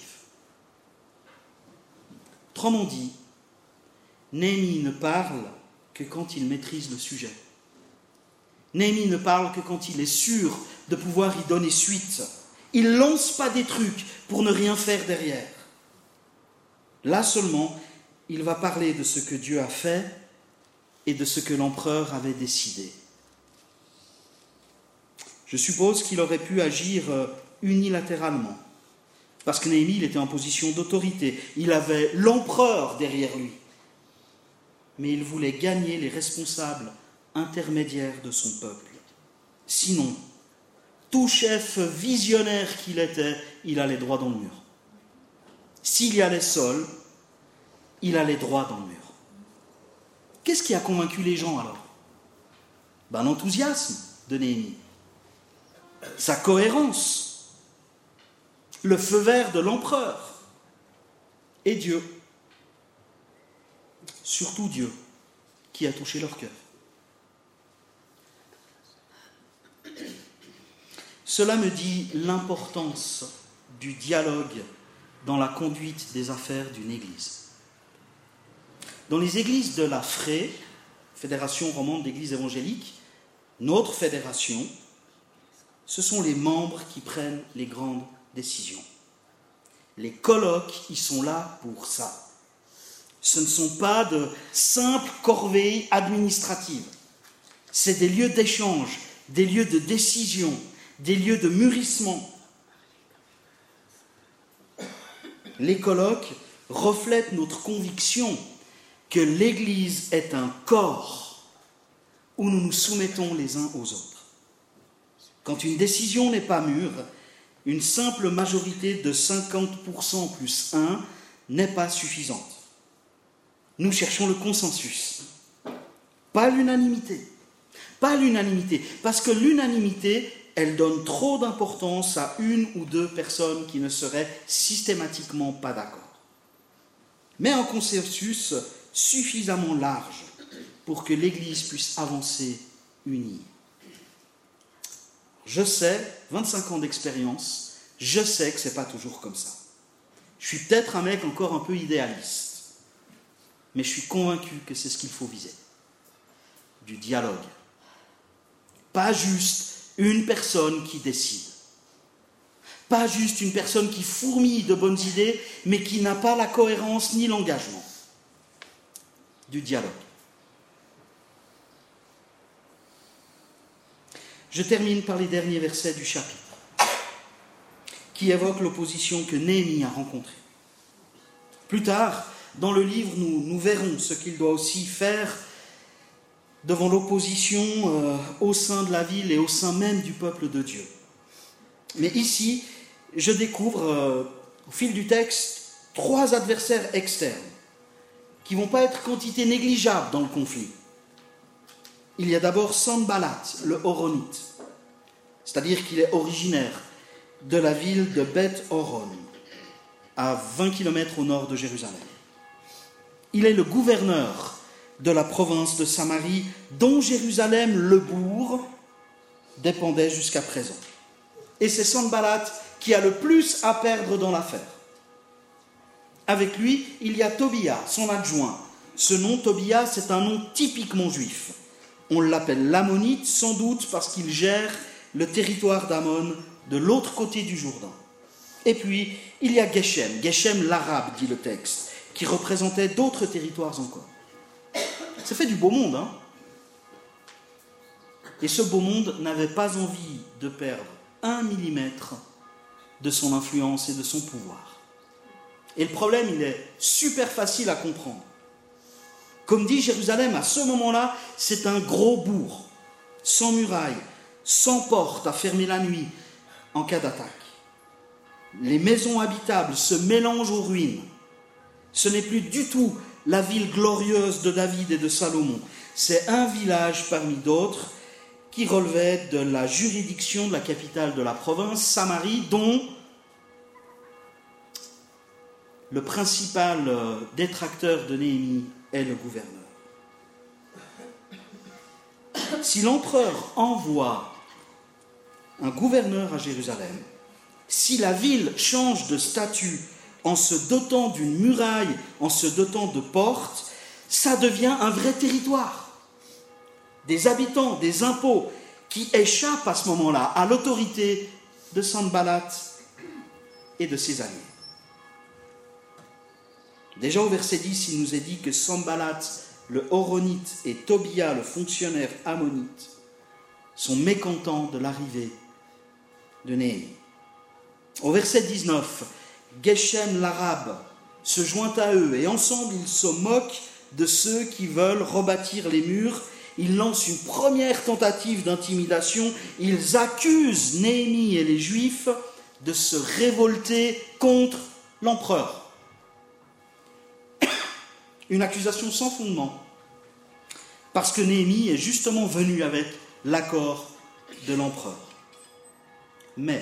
Autrement dit, Néhémie ne parle que quand il maîtrise le sujet. Néhémie ne parle que quand il est sûr de pouvoir y donner suite. Il ne lance pas des trucs pour ne rien faire derrière. Là seulement, il va parler de ce que Dieu a fait et de ce que l'empereur avait décidé. Je suppose qu'il aurait pu agir unilatéralement, parce que Néhémie, il était en position d'autorité. Il avait l'empereur derrière lui. Mais il voulait gagner les responsables intermédiaires de son peuple. Sinon, tout chef visionnaire qu'il était, il allait droit dans le mur. S'il y allait seul, il allait droit dans le mur. Qu'est-ce qui a convaincu les gens alors ? Ben, l'enthousiasme de Néhémie, sa cohérence, le feu vert de l'empereur et Dieu. Surtout Dieu qui a touché leur cœur. Cela me dit l'importance du dialogue dans la conduite des affaires d'une église. Dans les églises de la F R E, Fédération romande d'églises évangéliques, notre fédération, ce sont les membres qui prennent les grandes décision. Les colloques, ils sont là pour ça. Ce ne sont pas de simples corvées administratives. C'est des lieux d'échange, des lieux de décision, des lieux de mûrissement. Les colloques reflètent notre conviction que l'Église est un corps où nous nous soumettons les uns aux autres. Quand une décision n'est pas mûre, une simple majorité de cinquante pour cent plus un n'est pas suffisante. Nous cherchons le consensus, pas l'unanimité. Pas l'unanimité, parce que l'unanimité, elle donne trop d'importance à une ou deux personnes qui ne seraient systématiquement pas d'accord. Mais un consensus suffisamment large pour que l'Église puisse avancer unie. Je sais, vingt-cinq ans d'expérience, je sais que ce n'est pas toujours comme ça. Je suis peut-être un mec encore un peu idéaliste, mais je suis convaincu que c'est ce qu'il faut viser. Du dialogue. Pas juste une personne qui décide. Pas juste une personne qui fourmille de bonnes idées, mais qui n'a pas la cohérence ni l'engagement. Du dialogue. Je termine par les derniers versets du chapitre, qui évoquent l'opposition que Néhémie a rencontrée. Plus tard, dans le livre, nous, nous verrons ce qu'il doit aussi faire devant l'opposition euh, au sein de la ville et au sein même du peuple de Dieu. Mais ici, je découvre, euh, au fil du texte, trois adversaires externes qui ne vont pas être quantité négligeable dans le conflit. Il y a d'abord Sanballat, le Horonite, c'est-à-dire qu'il est originaire de la ville de Beth-Horon, à vingt kilomètres au nord de Jérusalem. Il est le gouverneur de la province de Samarie, dont Jérusalem, le bourg, dépendait jusqu'à présent. Et c'est Sanballat qui a le plus à perdre dans l'affaire. Avec lui, il y a Tobia, son adjoint. Ce nom, Tobia, c'est un nom typiquement juif. On l'appelle l'Ammonite, sans doute parce qu'il gère le territoire d'Ammon de l'autre côté du Jourdain. Et puis, il y a Geshem, Geshem l'arabe, dit le texte, qui représentait d'autres territoires encore. Ça fait du beau monde, hein ? Et ce beau monde n'avait pas envie de perdre un millimètre de son influence et de son pouvoir. Et le problème, il est super facile à comprendre. Comme dit Jérusalem, à ce moment-là, c'est un gros bourg, sans murailles, sans porte à fermer la nuit en cas d'attaque. Les maisons habitables se mélangent aux ruines. Ce n'est plus du tout la ville glorieuse de David et de Salomon. C'est un village parmi d'autres qui relevait de la juridiction de la capitale de la province, Samarie, dont le principal détracteur de Néhémie est le gouverneur. Si l'empereur envoie un gouverneur à Jérusalem, si la ville change de statut en se dotant d'une muraille, en se dotant de portes, ça devient un vrai territoire. Des habitants, des impôts qui échappent à ce moment-là à l'autorité de Sanballat et de ses alliés. Déjà au verset dix, il nous est dit que Sanballat, le Horonite, et Tobia, le fonctionnaire ammonite, sont mécontents de l'arrivée de Néhémie. Au verset dix-neuf, Geshem l'arabe se joint à eux et ensemble ils se moquent de ceux qui veulent rebâtir les murs. Ils lancent une première tentative d'intimidation. Ils accusent Néhémie et les Juifs de se révolter contre l'empereur. Une accusation sans fondement, parce que Néhémie est justement venu avec l'accord de l'empereur. Mais,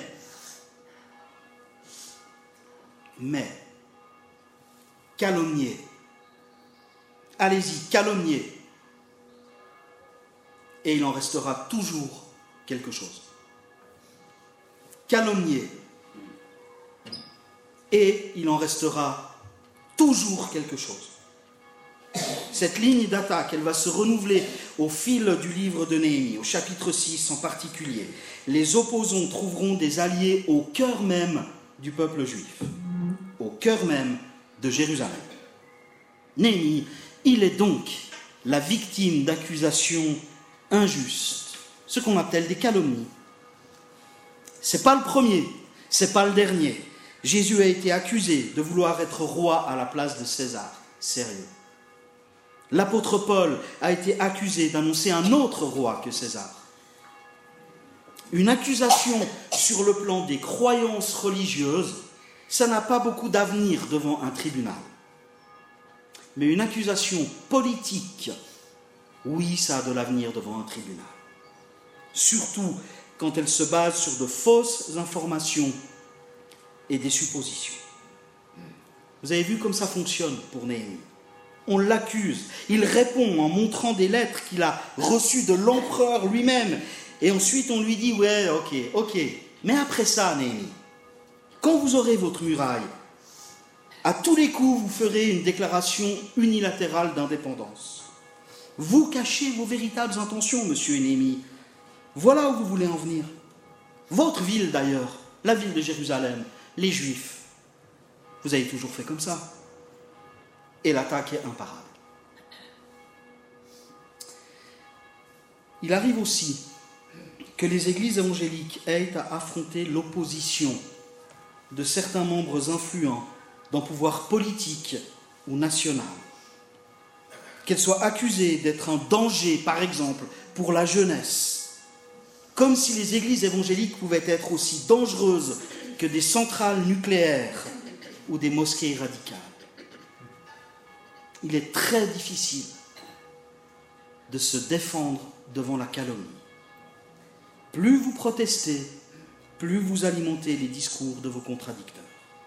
mais, calomnier, allez-y, calomnier, et il en restera toujours quelque chose. Calomnier, et il en restera toujours quelque chose. Cette ligne d'attaque, elle va se renouveler au fil du livre de Néhémie, au chapitre six en particulier. Les opposants trouveront des alliés au cœur même du peuple juif, au cœur même de Jérusalem. Néhémie, il est donc la victime d'accusations injustes, ce qu'on appelle des calomnies. Ce n'est pas le premier, ce n'est pas le dernier. Jésus a été accusé de vouloir être roi à la place de César. Sérieux. L'apôtre Paul a été accusé d'annoncer un autre roi que César. Une accusation sur le plan des croyances religieuses, ça n'a pas beaucoup d'avenir devant un tribunal. Mais une accusation politique, oui, ça a de l'avenir devant un tribunal. Surtout quand elle se base sur de fausses informations et des suppositions. Vous avez vu comme ça fonctionne pour Néhémie. On l'accuse, il répond en montrant des lettres qu'il a reçues de l'empereur lui-même. Et ensuite on lui dit, ouais, ok, ok. Mais après ça, Néhémie, quand vous aurez votre muraille, à tous les coups, vous ferez une déclaration unilatérale d'indépendance. Vous cachez vos véritables intentions, monsieur Néhémie. Voilà où vous voulez en venir. Votre ville d'ailleurs, la ville de Jérusalem, les Juifs, vous avez toujours fait comme ça. Et l'attaque est imparable. Il arrive aussi que les églises évangéliques aient à affronter l'opposition de certains membres influents d'un pouvoir politique ou national. Qu'elles soient accusées d'être un danger, par exemple, pour la jeunesse, comme si les églises évangéliques pouvaient être aussi dangereuses que des centrales nucléaires ou des mosquées radicales. Il est très difficile de se défendre devant la calomnie. Plus vous protestez, plus vous alimentez les discours de vos contradicteurs.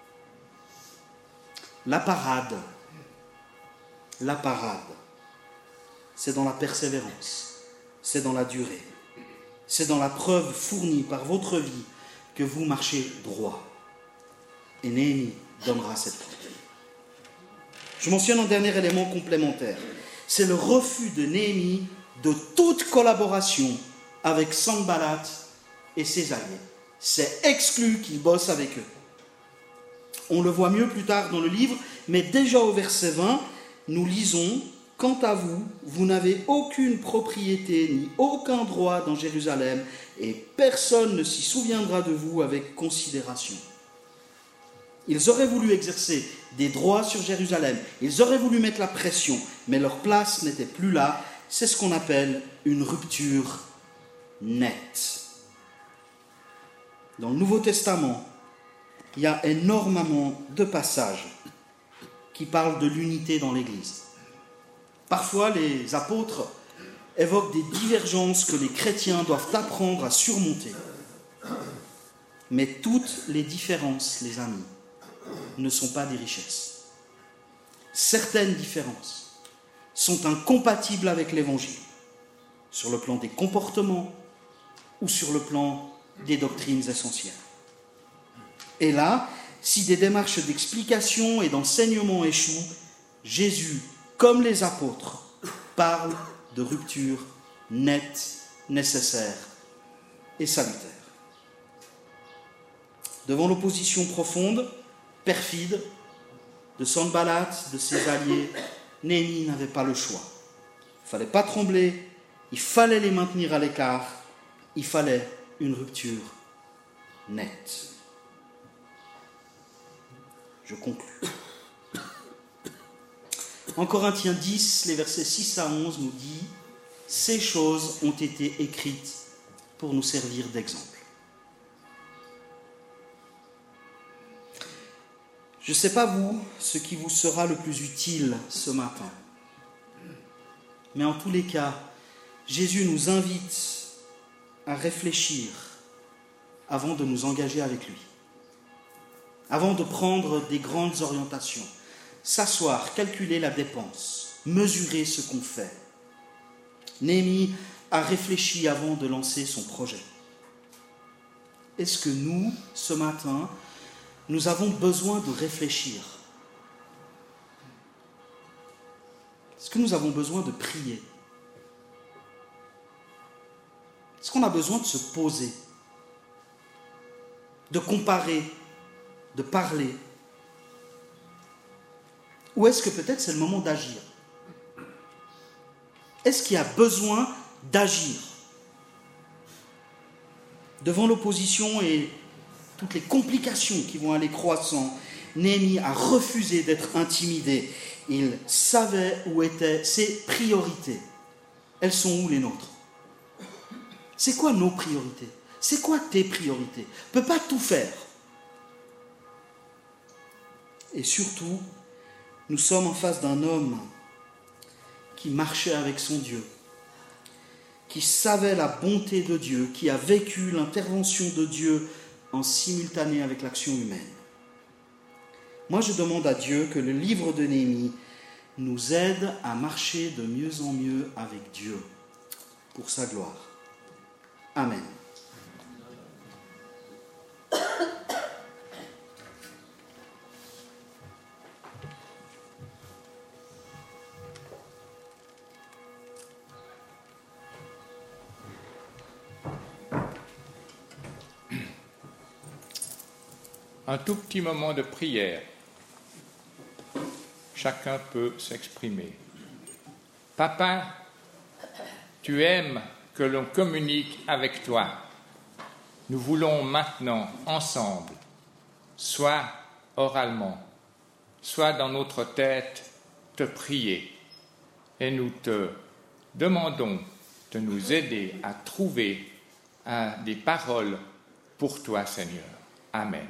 La parade, la parade, c'est dans la persévérance, c'est dans la durée, c'est dans la preuve fournie par votre vie que vous marchez droit. Et Néhémie donnera cette preuve. Je mentionne un dernier élément complémentaire. C'est le refus de Néhémie de toute collaboration avec Sanballat et ses alliés. C'est exclu qu'il bosse avec eux. On le voit mieux plus tard dans le livre, mais déjà au verset vingt, nous lisons « Quant à vous, vous n'avez aucune propriété ni aucun droit dans Jérusalem, et personne ne s'y souviendra de vous avec considération. » Ils auraient voulu exercer des droits sur Jérusalem, ils auraient voulu mettre la pression, mais leur place n'était plus là. C'est ce qu'on appelle une rupture nette. Dans le Nouveau Testament, il y a énormément de passages qui parlent de l'unité dans l'Église. Parfois, les apôtres évoquent des divergences que les chrétiens doivent apprendre à surmonter. Mais toutes les différences, les amis, ne sont pas des richesses. Certaines différences sont incompatibles avec l'Évangile, sur le plan des comportements ou sur le plan des doctrines essentielles. Et là, si des démarches d'explication et d'enseignement échouent, Jésus, comme les apôtres, parle de rupture nette, nécessaire et salutaire. Devant l'opposition profonde, perfide, de Sanballat, de ses alliés, Néhémie n'avait pas le choix. Il ne fallait pas trembler, il fallait les maintenir à l'écart, il fallait une rupture nette. Je conclus. En Corinthiens dix, les versets six à onze nous dit « Ces choses ont été écrites pour nous servir d'exemple. » Je ne sais pas vous, ce qui vous sera le plus utile ce matin. Mais en tous les cas, Jésus nous invite à réfléchir avant de nous engager avec lui. Avant de prendre des grandes orientations. S'asseoir, calculer la dépense, mesurer ce qu'on fait. Néhémie a réfléchi avant de lancer son projet. Est-ce que nous, ce matin, nous avons besoin de réfléchir? Est-ce que nous avons besoin de prier? Est-ce qu'on a besoin de se poser, de comparer de parler? Ou est-ce que peut-être c'est le moment d'agir? Est-ce qu'il y a besoin d'agir? Devant l'opposition et toutes les complications qui vont aller croissant, Néhémie a refusé d'être intimidé. Il savait où étaient ses priorités. Elles sont où les nôtres? C'est quoi nos priorités? C'est quoi tes priorités? On ne peut pas tout faire. Et surtout, nous sommes en face d'un homme qui marchait avec son Dieu, qui savait la bonté de Dieu, qui a vécu l'intervention de Dieu en simultané avec l'action humaine. Moi, je demande à Dieu que le livre de Néhémie nous aide à marcher de mieux en mieux avec Dieu, pour sa gloire. Amen. Un tout petit moment de prière. Chacun peut s'exprimer. Papa, tu aimes que l'on communique avec toi. Nous voulons maintenant, ensemble, soit oralement, soit dans notre tête, te prier. Et nous te demandons de nous aider à trouver euh, des paroles pour toi, Seigneur. Amen.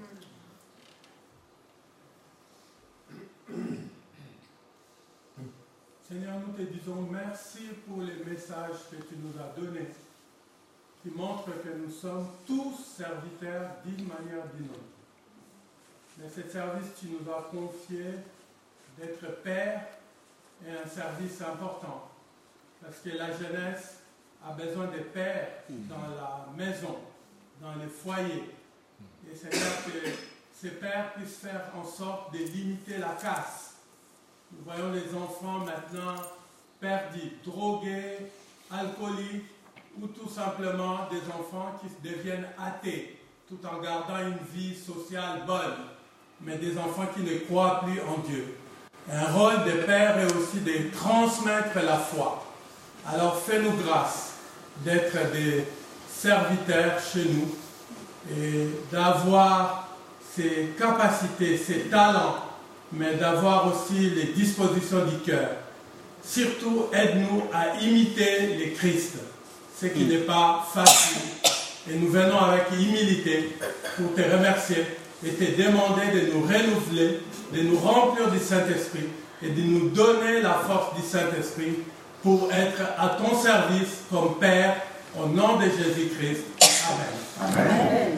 Seigneur, nous te disons merci pour les messages que tu nous as donnés, qui montrent que nous sommes tous serviteurs d'une manière ou d'une autre. Mais ce service, tu nous as confié d'être père est un service important, parce que la jeunesse a besoin de pères dans la maison, dans les foyers. Et Seigneur, que ces pères puissent faire en sorte de limiter la casse. Nous voyons les enfants maintenant perdus, drogués, alcooliques, ou tout simplement des enfants qui deviennent athées, tout en gardant une vie sociale bonne, mais des enfants qui ne croient plus en Dieu. Un rôle de père est aussi de transmettre la foi. Alors fais-nous grâce d'être des serviteurs chez nous et d'avoir ces capacités, ces talents, mais d'avoir aussi les dispositions du cœur. Surtout, aide-nous à imiter les Christ, ce qui n'est pas facile. Et nous venons avec humilité pour te remercier et te demander de nous renouveler, de nous remplir du Saint-Esprit et de nous donner la force du Saint-Esprit pour être à ton service comme Père, au nom de Jésus-Christ. Amen. Amen.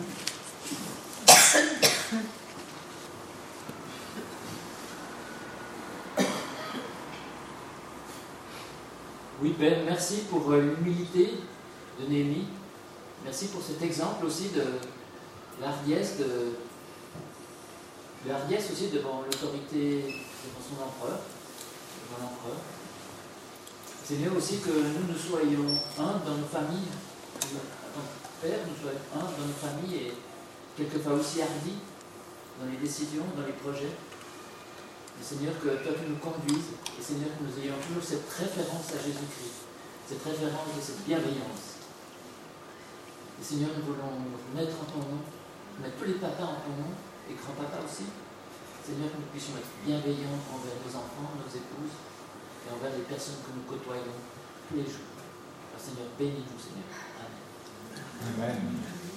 Oui, Ben, merci pour l'humilité de Néhémie. Merci pour cet exemple aussi de l'hardiesse, de, de l'hardiesse aussi devant l'autorité, devant son empereur, devant l'empereur. Seigneur aussi que nous, nous soyons un dans nos familles, en tant que Père, nous soyons un dans nos familles et quelquefois aussi hardis dans les décisions, dans les projets. Et Seigneur, que toi tu nous conduises, et Seigneur, que nous ayons toujours cette référence à Jésus-Christ, cette référence et cette bienveillance. Et Seigneur, nous voulons nous mettre en ton nom, mettre tous les papas en ton nom, et grands-papas aussi. Seigneur, que nous puissions être bienveillants envers nos enfants, nos épouses, et envers les personnes que nous côtoyons tous les jours. Alors Seigneur, bénis-nous, Seigneur. Amen. Amen.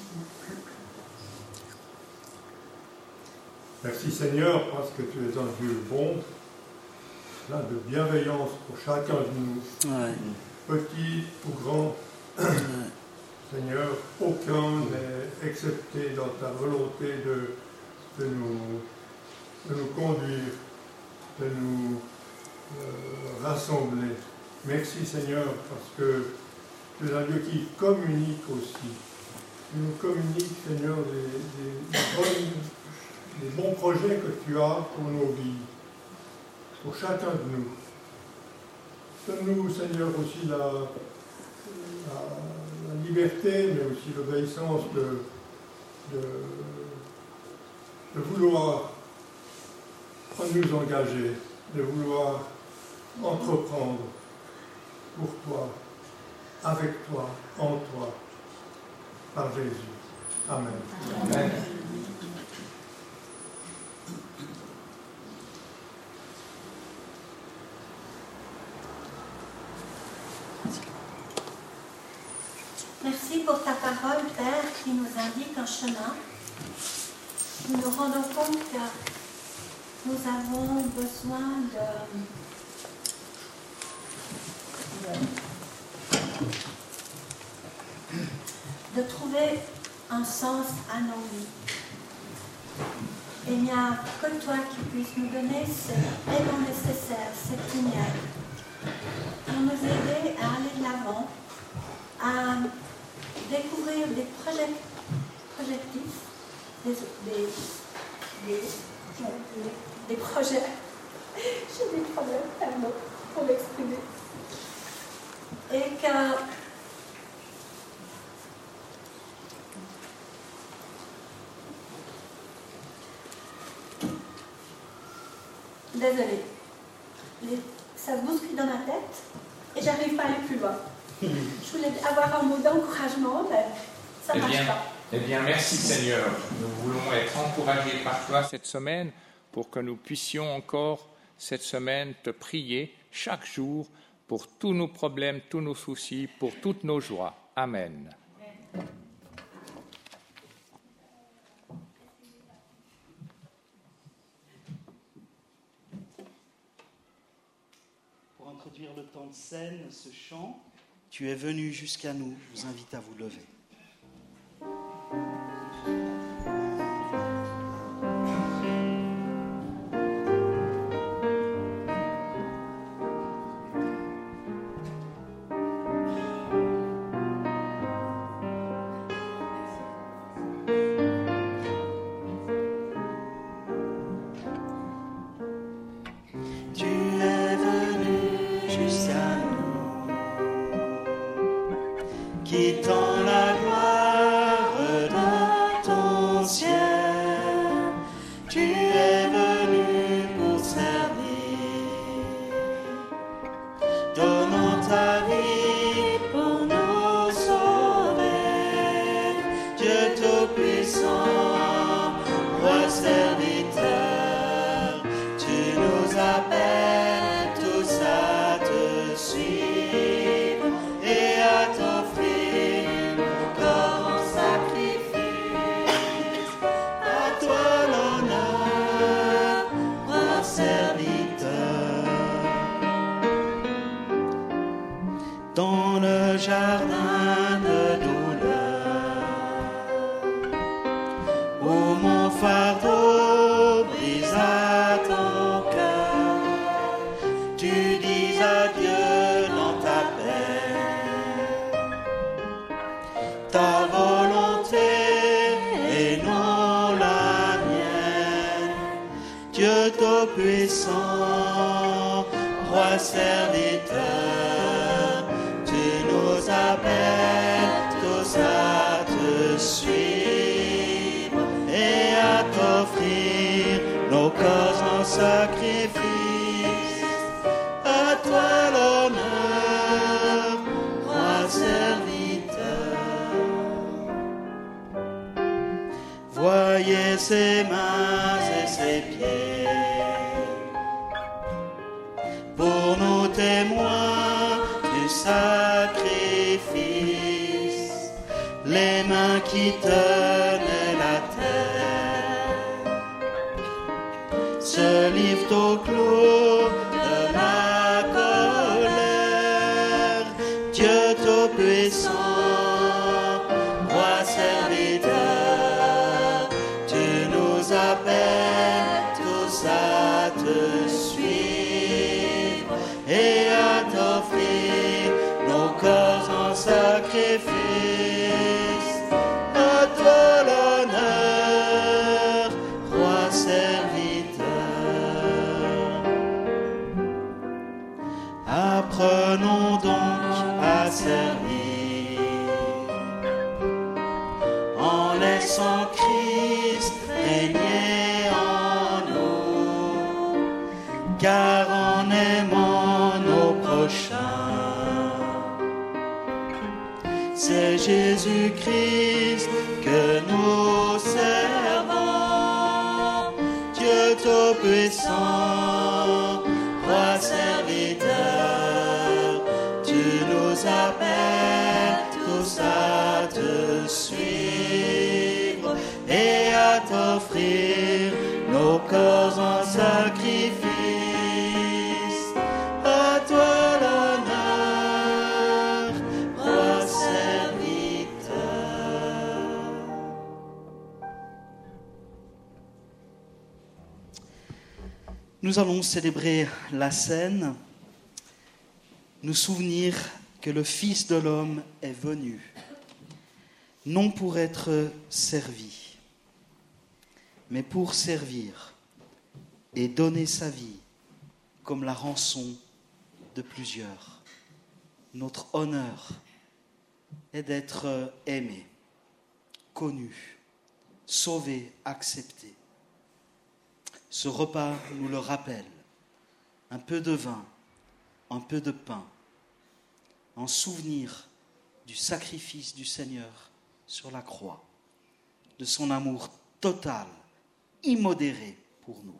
Merci Seigneur, parce que tu es un Dieu bon, plein de bienveillance pour chacun de nous, ouais. Petit ou grand. Ouais. Seigneur, aucun n'est accepté dans ta volonté de, de, nous, de nous conduire, de nous euh, rassembler. Merci Seigneur, parce que tu es un Dieu qui communique aussi. Tu nous communiques, Seigneur, des, des, des bonnes... les bons projets que tu as pour nos vies, pour chacun de nous. Donne-nous, Seigneur, aussi la, la, la liberté, mais aussi l'obéissance de, de, de vouloir nous engager, de vouloir entreprendre pour toi, avec toi, en toi, par Jésus. Amen. Amen. Merci pour ta parole, Père, qui nous indique un chemin. Nous nous rendons compte que nous avons besoin de, de trouver un sens à nos vies. Et il n'y a que toi qui puisses nous donner cet élan nécessaire, cette lumière, pour nous aider à aller de l'avant, à découvrir des projets, projectifs, des, des, des, des projets. J'ai des problèmes, pardon, pour l'exprimer. Et que désolée, Les... ça se bouscule dans ma tête et j'arrive pas à aller plus loin. Je voulais avoir un mot d'encouragement, mais ça ne marche bien, pas. Eh bien, merci Seigneur. Nous voulons être encouragés par toi cette semaine pour que nous puissions encore cette semaine te prier chaque jour pour tous nos problèmes, tous nos soucis, pour toutes nos joies. Amen. Pour introduire le temps de scène, ce chant, tu es venu jusqu'à nous, je vous invite à vous lever. Voyez ses mains et ses pieds, pour nous témoins du sacrifice, les mains qui tenaient la terre se livrent au clos de la colère. Dieu tout-puissant, roi serviteur, tu nous appelles tous à te suivre et à t'offrir nos corps en sacrifice. À toi l'honneur, roi serviteur. Apprenons donc à servir en laissant Christ régner car en aimant nos prochains, c'est Jésus-Christ que nous servons. Dieu Tout-Puissant, Roi serviteur, tu nous appelles tous à te suivre et à t'offrir nos corps en sacrifice. À toi l'honneur, Roi serviteur. Nous allons célébrer la scène, nous souvenir que le Fils de l'homme est venu, non pour être servi, mais pour servir et donner sa vie comme la rançon de plusieurs. Notre honneur est d'être aimé, connu, sauvé, accepté. Ce repas nous le rappelle. Un peu de vin, un peu de pain, en souvenir du sacrifice du Seigneur sur la croix, de son amour total, immodéré pour nous.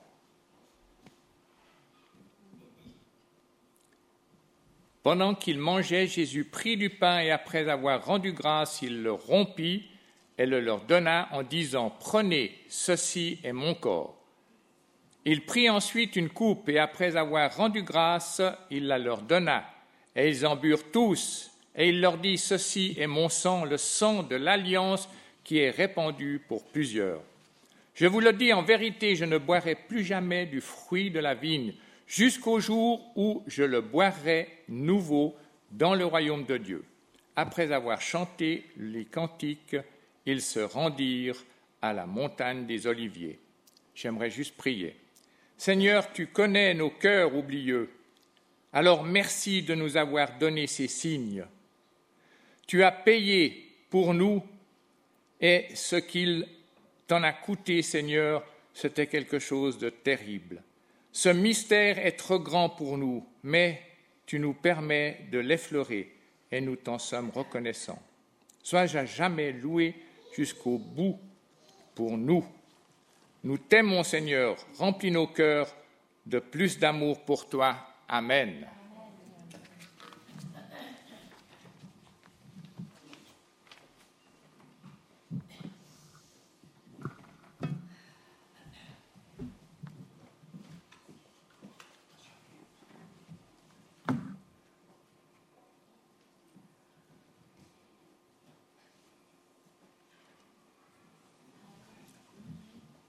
Pendant qu'il mangeait, Jésus prit du pain et après avoir rendu grâce, il le rompit et le leur donna en disant « Prenez, ceci est mon corps ». Il prit ensuite une coupe et après avoir rendu grâce, il la leur donna. Et ils en burent tous. Et il leur dit « Ceci est mon sang, le sang de l'alliance qui est répandu pour plusieurs. Je vous le dis en vérité, je ne boirai plus jamais du fruit de la vigne, jusqu'au jour où je le boirai nouveau dans le royaume de Dieu. » Après avoir chanté les cantiques, ils se rendirent à la montagne des Oliviers. J'aimerais juste prier. Seigneur, tu connais nos cœurs oublieux. Alors merci de nous avoir donné ces signes. Tu as payé pour nous et ce qu'il t'en a coûté, Seigneur, c'était quelque chose de terrible. Ce mystère est trop grand pour nous, mais tu nous permets de l'effleurer et nous t'en sommes reconnaissants. Sois-je à jamais loué jusqu'au bout pour nous. Nous t'aimons, Seigneur, remplis nos cœurs de plus d'amour pour toi. Amen.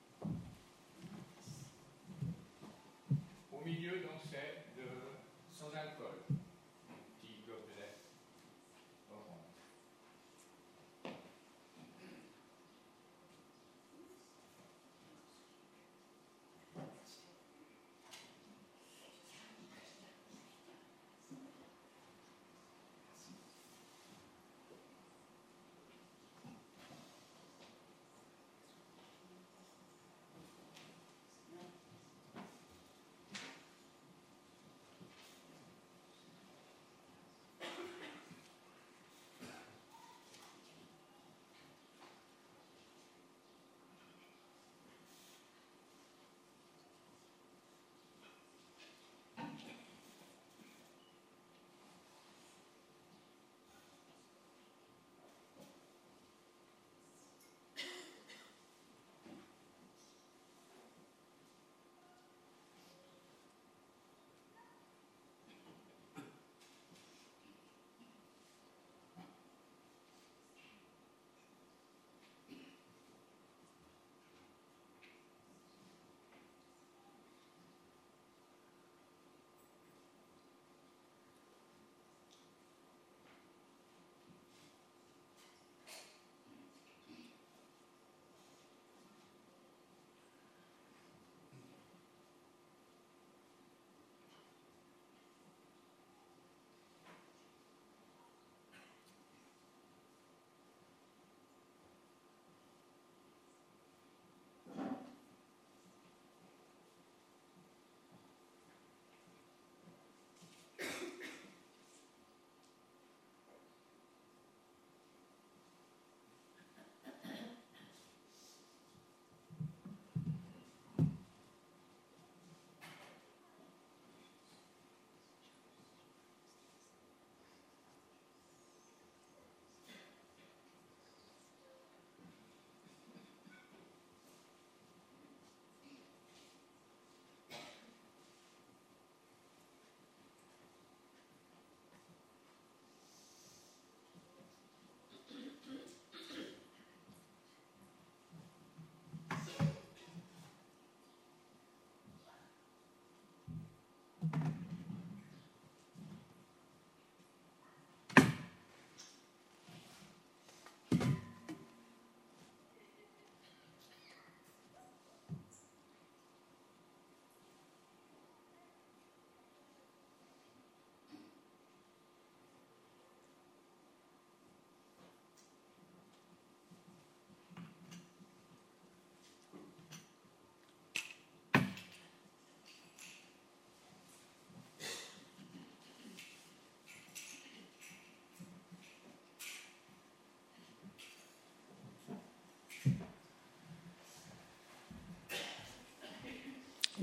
Au milieu, donc, c'est de, sans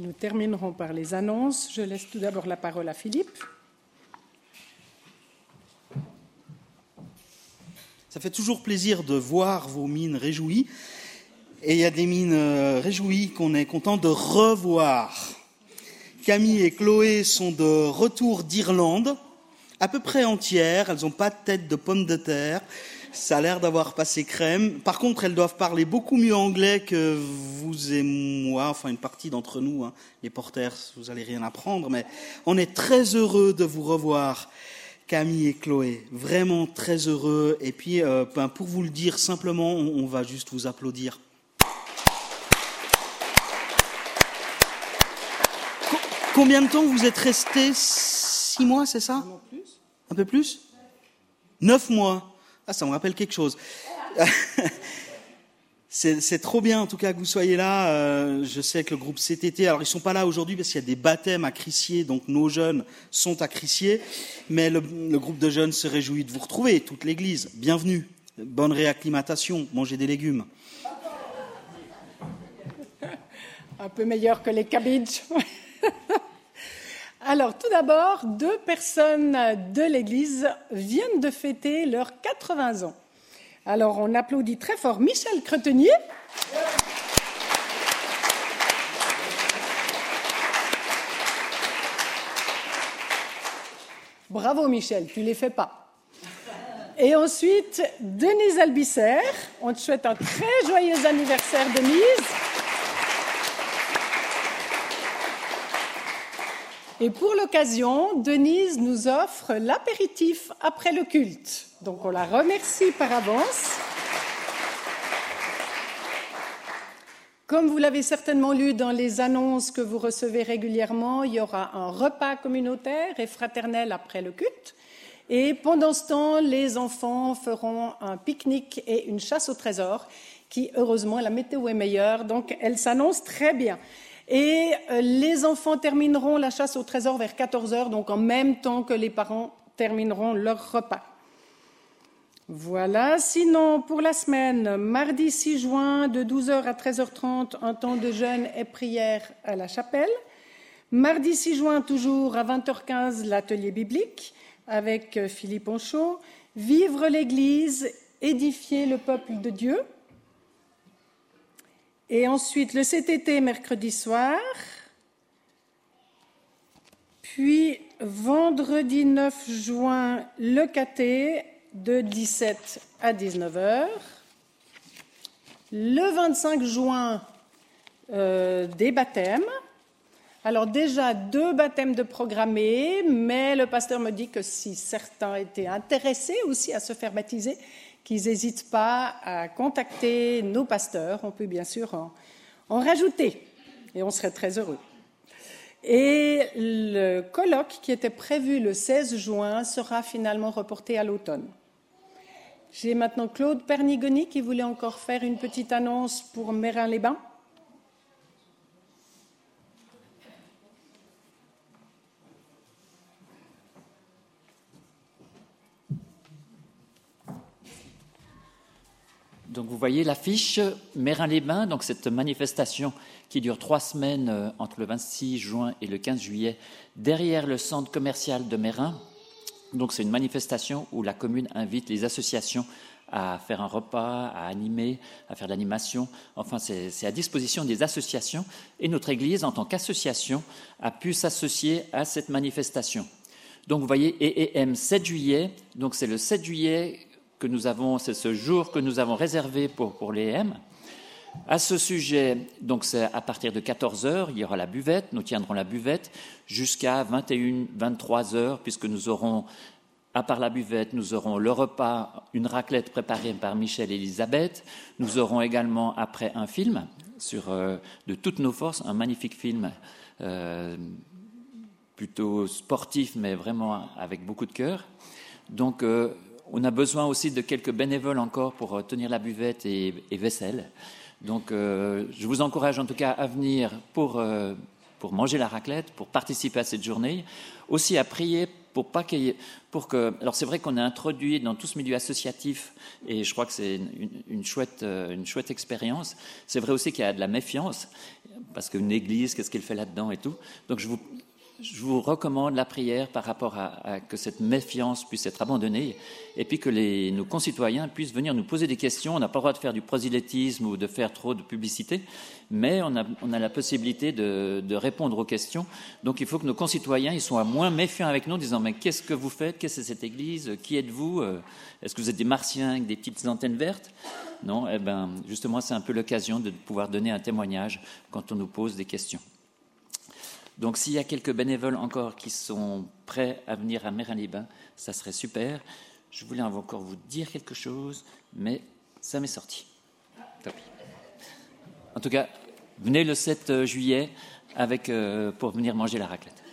Nous terminerons par les annonces. Je laisse tout d'abord la parole à Philippe. Ça fait toujours plaisir de voir vos mines réjouies. Et il y a des mines réjouies qu'on est content de revoir. Camille et Chloé sont de retour d'Irlande, à peu près entières. Elles n'ont pas de tête de pomme de terre. Ça a l'air d'avoir passé crème. Par contre, elles doivent parler beaucoup mieux anglais que vous et moi, enfin une partie d'entre nous. Hein. Les porteurs, vous n'allez rien apprendre, mais on est très heureux de vous revoir, Camille et Chloé. Vraiment très heureux. Et puis, euh, ben, pour vous le dire simplement, on, on va juste vous applaudir. Co- combien de temps vous êtes restés? Six mois, c'est ça? Un peu plus. Un peu plus? Neuf mois. Ah, ça me rappelle quelque chose. c'est, c'est trop bien, en tout cas, que vous soyez là. Euh, je sais que le groupe C T T, alors ils sont pas là aujourd'hui parce qu'il y a des baptêmes à Crissier, donc nos jeunes sont à Crissier, mais le, le groupe de jeunes se réjouit de vous retrouver, toute l'église. Bienvenue. Bonne réacclimatation, mangez des légumes. Un peu meilleur que les cabbages. Alors, tout d'abord, deux personnes de l'Église viennent de fêter leurs quatre-vingts ans. Alors, on applaudit très fort Michel Cretenier. Bravo Michel, tu ne les fais pas. Et ensuite, Denise Albisser. On te souhaite un très joyeux anniversaire, Denise. Et pour l'occasion, Denise nous offre l'apéritif après le culte. Donc on la remercie par avance. Comme vous l'avez certainement lu dans les annonces que vous recevez régulièrement, il y aura un repas communautaire et fraternel après le culte. Et pendant ce temps, les enfants feront un pique-nique et une chasse au trésor qui, heureusement, la météo est meilleure, donc elle s'annonce très bien. Et les enfants termineront la chasse au trésor vers quatorze heures, donc en même temps que les parents termineront leur repas. Voilà. Sinon, pour la semaine, mardi six juin, de douze heures à treize heures trente, un temps de jeûne et prière à la chapelle. Mardi six juin, toujours à vingt heures quinze, l'atelier biblique avec Philippe Onchaud. Vivre l'Église, édifier le peuple de Dieu. Et ensuite, le C T T mercredi soir. Puis, vendredi neuf juin, le K T de dix-sept à dix-neuf heures. Le vingt-cinq juin, euh, des baptêmes. Alors déjà, deux baptêmes de programmés, mais le pasteur me dit que si certains étaient intéressés aussi à se faire baptiser, qu'ils n'hésitent pas à contacter nos pasteurs. On peut bien sûr en, en rajouter, et on serait très heureux. Et le colloque qui était prévu le seize juin sera finalement reporté à l'automne. J'ai maintenant Claude Pernigoni qui voulait encore faire une petite annonce pour Meyrin-les-Bains. Donc vous voyez l'affiche Meyrin-les-Bains, donc cette manifestation qui dure trois semaines euh, entre le vingt-six juin et le quinze juillet, derrière le centre commercial de Meyrin. Donc c'est une manifestation où la commune invite les associations à faire un repas, à animer, à faire de l'animation. Enfin, c'est, c'est à disposition des associations. Et notre Église, en tant qu'association, a pu s'associer à cette manifestation. Donc vous voyez, E E M sept juillet, donc c'est le sept juillet que nous avons, c'est ce jour que nous avons réservé pour, pour l'E E M. À ce sujet, donc c'est à partir de quatorze heures, il y aura la buvette, nous tiendrons la buvette jusqu'à vingt et une, vingt-trois heures, puisque nous aurons, à part la buvette, nous aurons le repas, une raclette préparée par Michel et Elisabeth. Nous aurons également, après, un film sur euh, de toutes nos forces, un magnifique film euh, plutôt sportif, mais vraiment avec beaucoup de cœur. Donc, euh, on a besoin aussi de quelques bénévoles encore pour tenir la buvette et, et vaisselle. Donc, euh, je vous encourage en tout cas à venir pour, euh, pour manger la raclette, pour participer à cette journée. Aussi à prier pour pas qu'il y ait, pour que, alors c'est vrai qu'on a introduit dans tout ce milieu associatif, et je crois que c'est une, une chouette, une chouette expérience. C'est vrai aussi qu'il y a de la méfiance, parce qu'une église, qu'est-ce qu'elle fait là-dedans et tout. Donc je vous, je vous recommande la prière par rapport à, à que cette méfiance puisse être abandonnée, et puis que les, nos concitoyens puissent venir nous poser des questions. On n'a pas le droit de faire du prosélytisme ou de faire trop de publicité, mais on a, on a la possibilité de, de répondre aux questions. Donc il faut que nos concitoyens ils soient moins méfiants avec nous, en disant mais qu'est-ce que vous faites, qu'est-ce que c'est cette église, qui êtes-vous, est-ce que vous êtes des martiens avec des petites antennes vertes? Non, eh ben justement c'est un peu l'occasion de pouvoir donner un témoignage quand on nous pose des questions. Donc s'il y a quelques bénévoles encore qui sont prêts à venir à Meyrin-les-Bains, ça serait super. Je voulais encore vous dire quelque chose, mais ça m'est sorti. Tant pis. En tout cas, venez le sept juillet avec, euh, pour venir manger la raclette.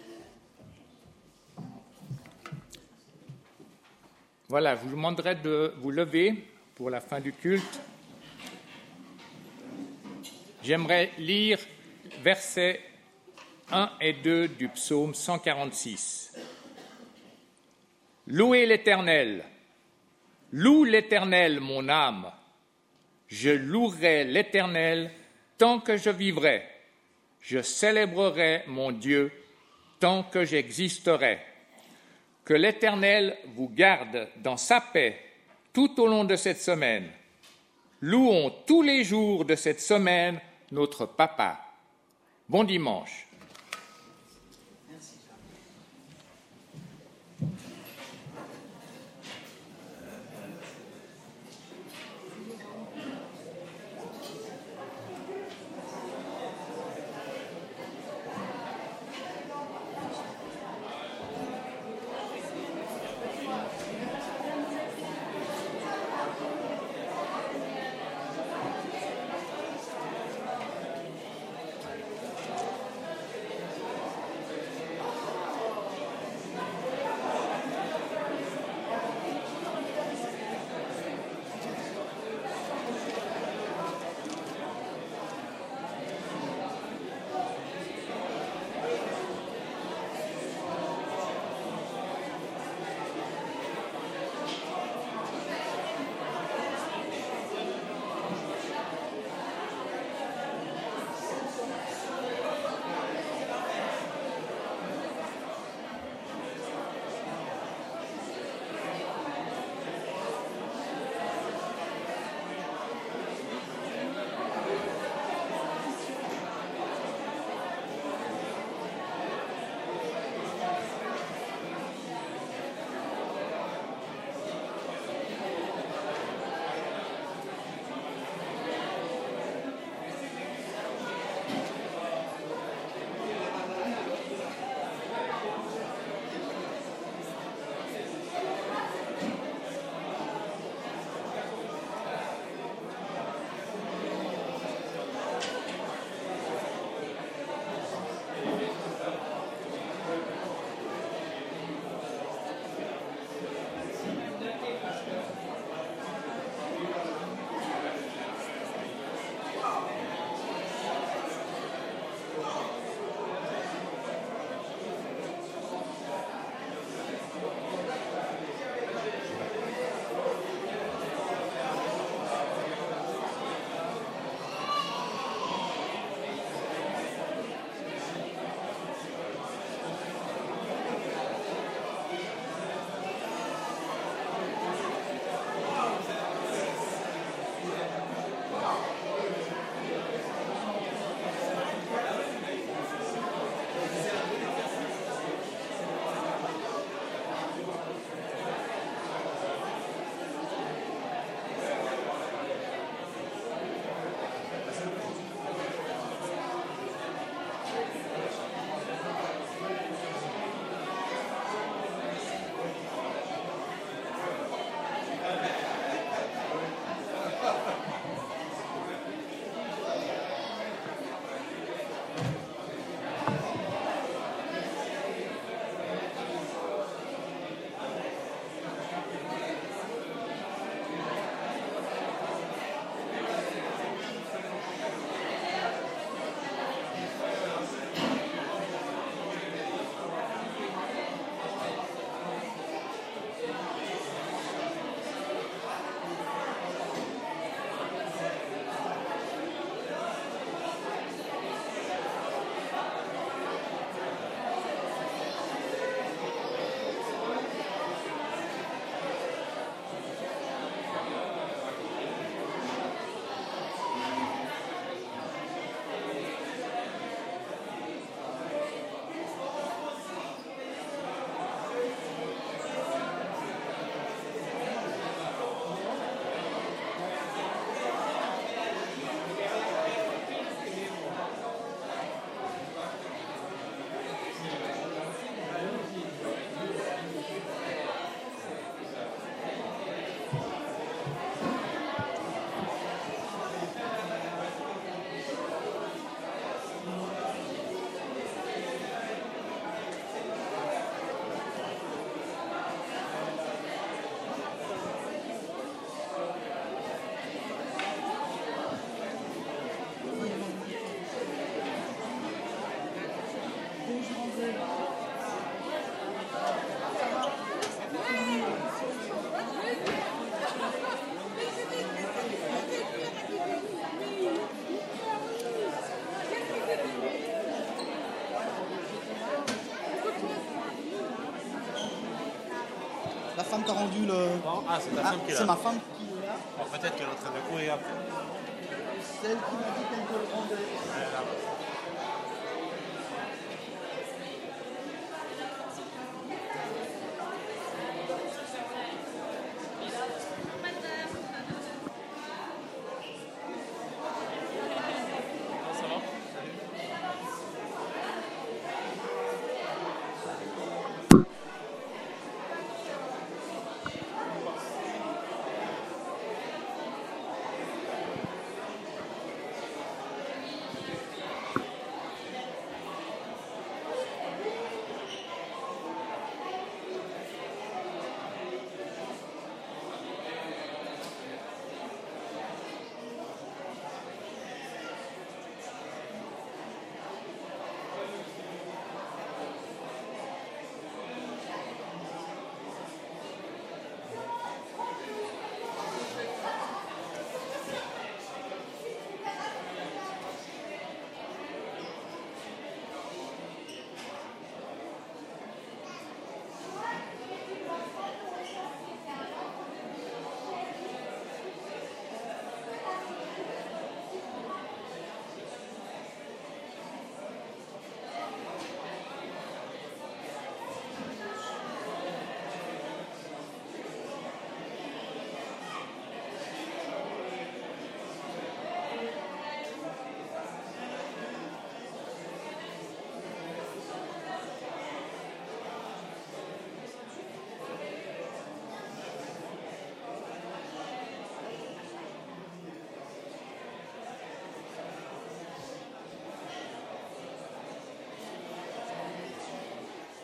Voilà, je vous demanderai de vous lever pour la fin du culte. J'aimerais lire versets un et deux du psaume cent quarante-six. Louez l'Éternel, loue l'Éternel mon âme, je louerai l'Éternel tant que je vivrai, je célébrerai mon Dieu tant que j'existerai. Que l'Éternel vous garde dans sa paix tout au long de cette semaine. Louons tous les jours de cette semaine notre Papa. Bon dimanche. La femme qui a rendu le... Non, ah, c'est ta Ah, femme qui est là. c'est ma femme qui est là. Bon, peut-être qu'elle est en train de courir après. Celle qui m'a dit qu'elle te le rendait. Elle est là.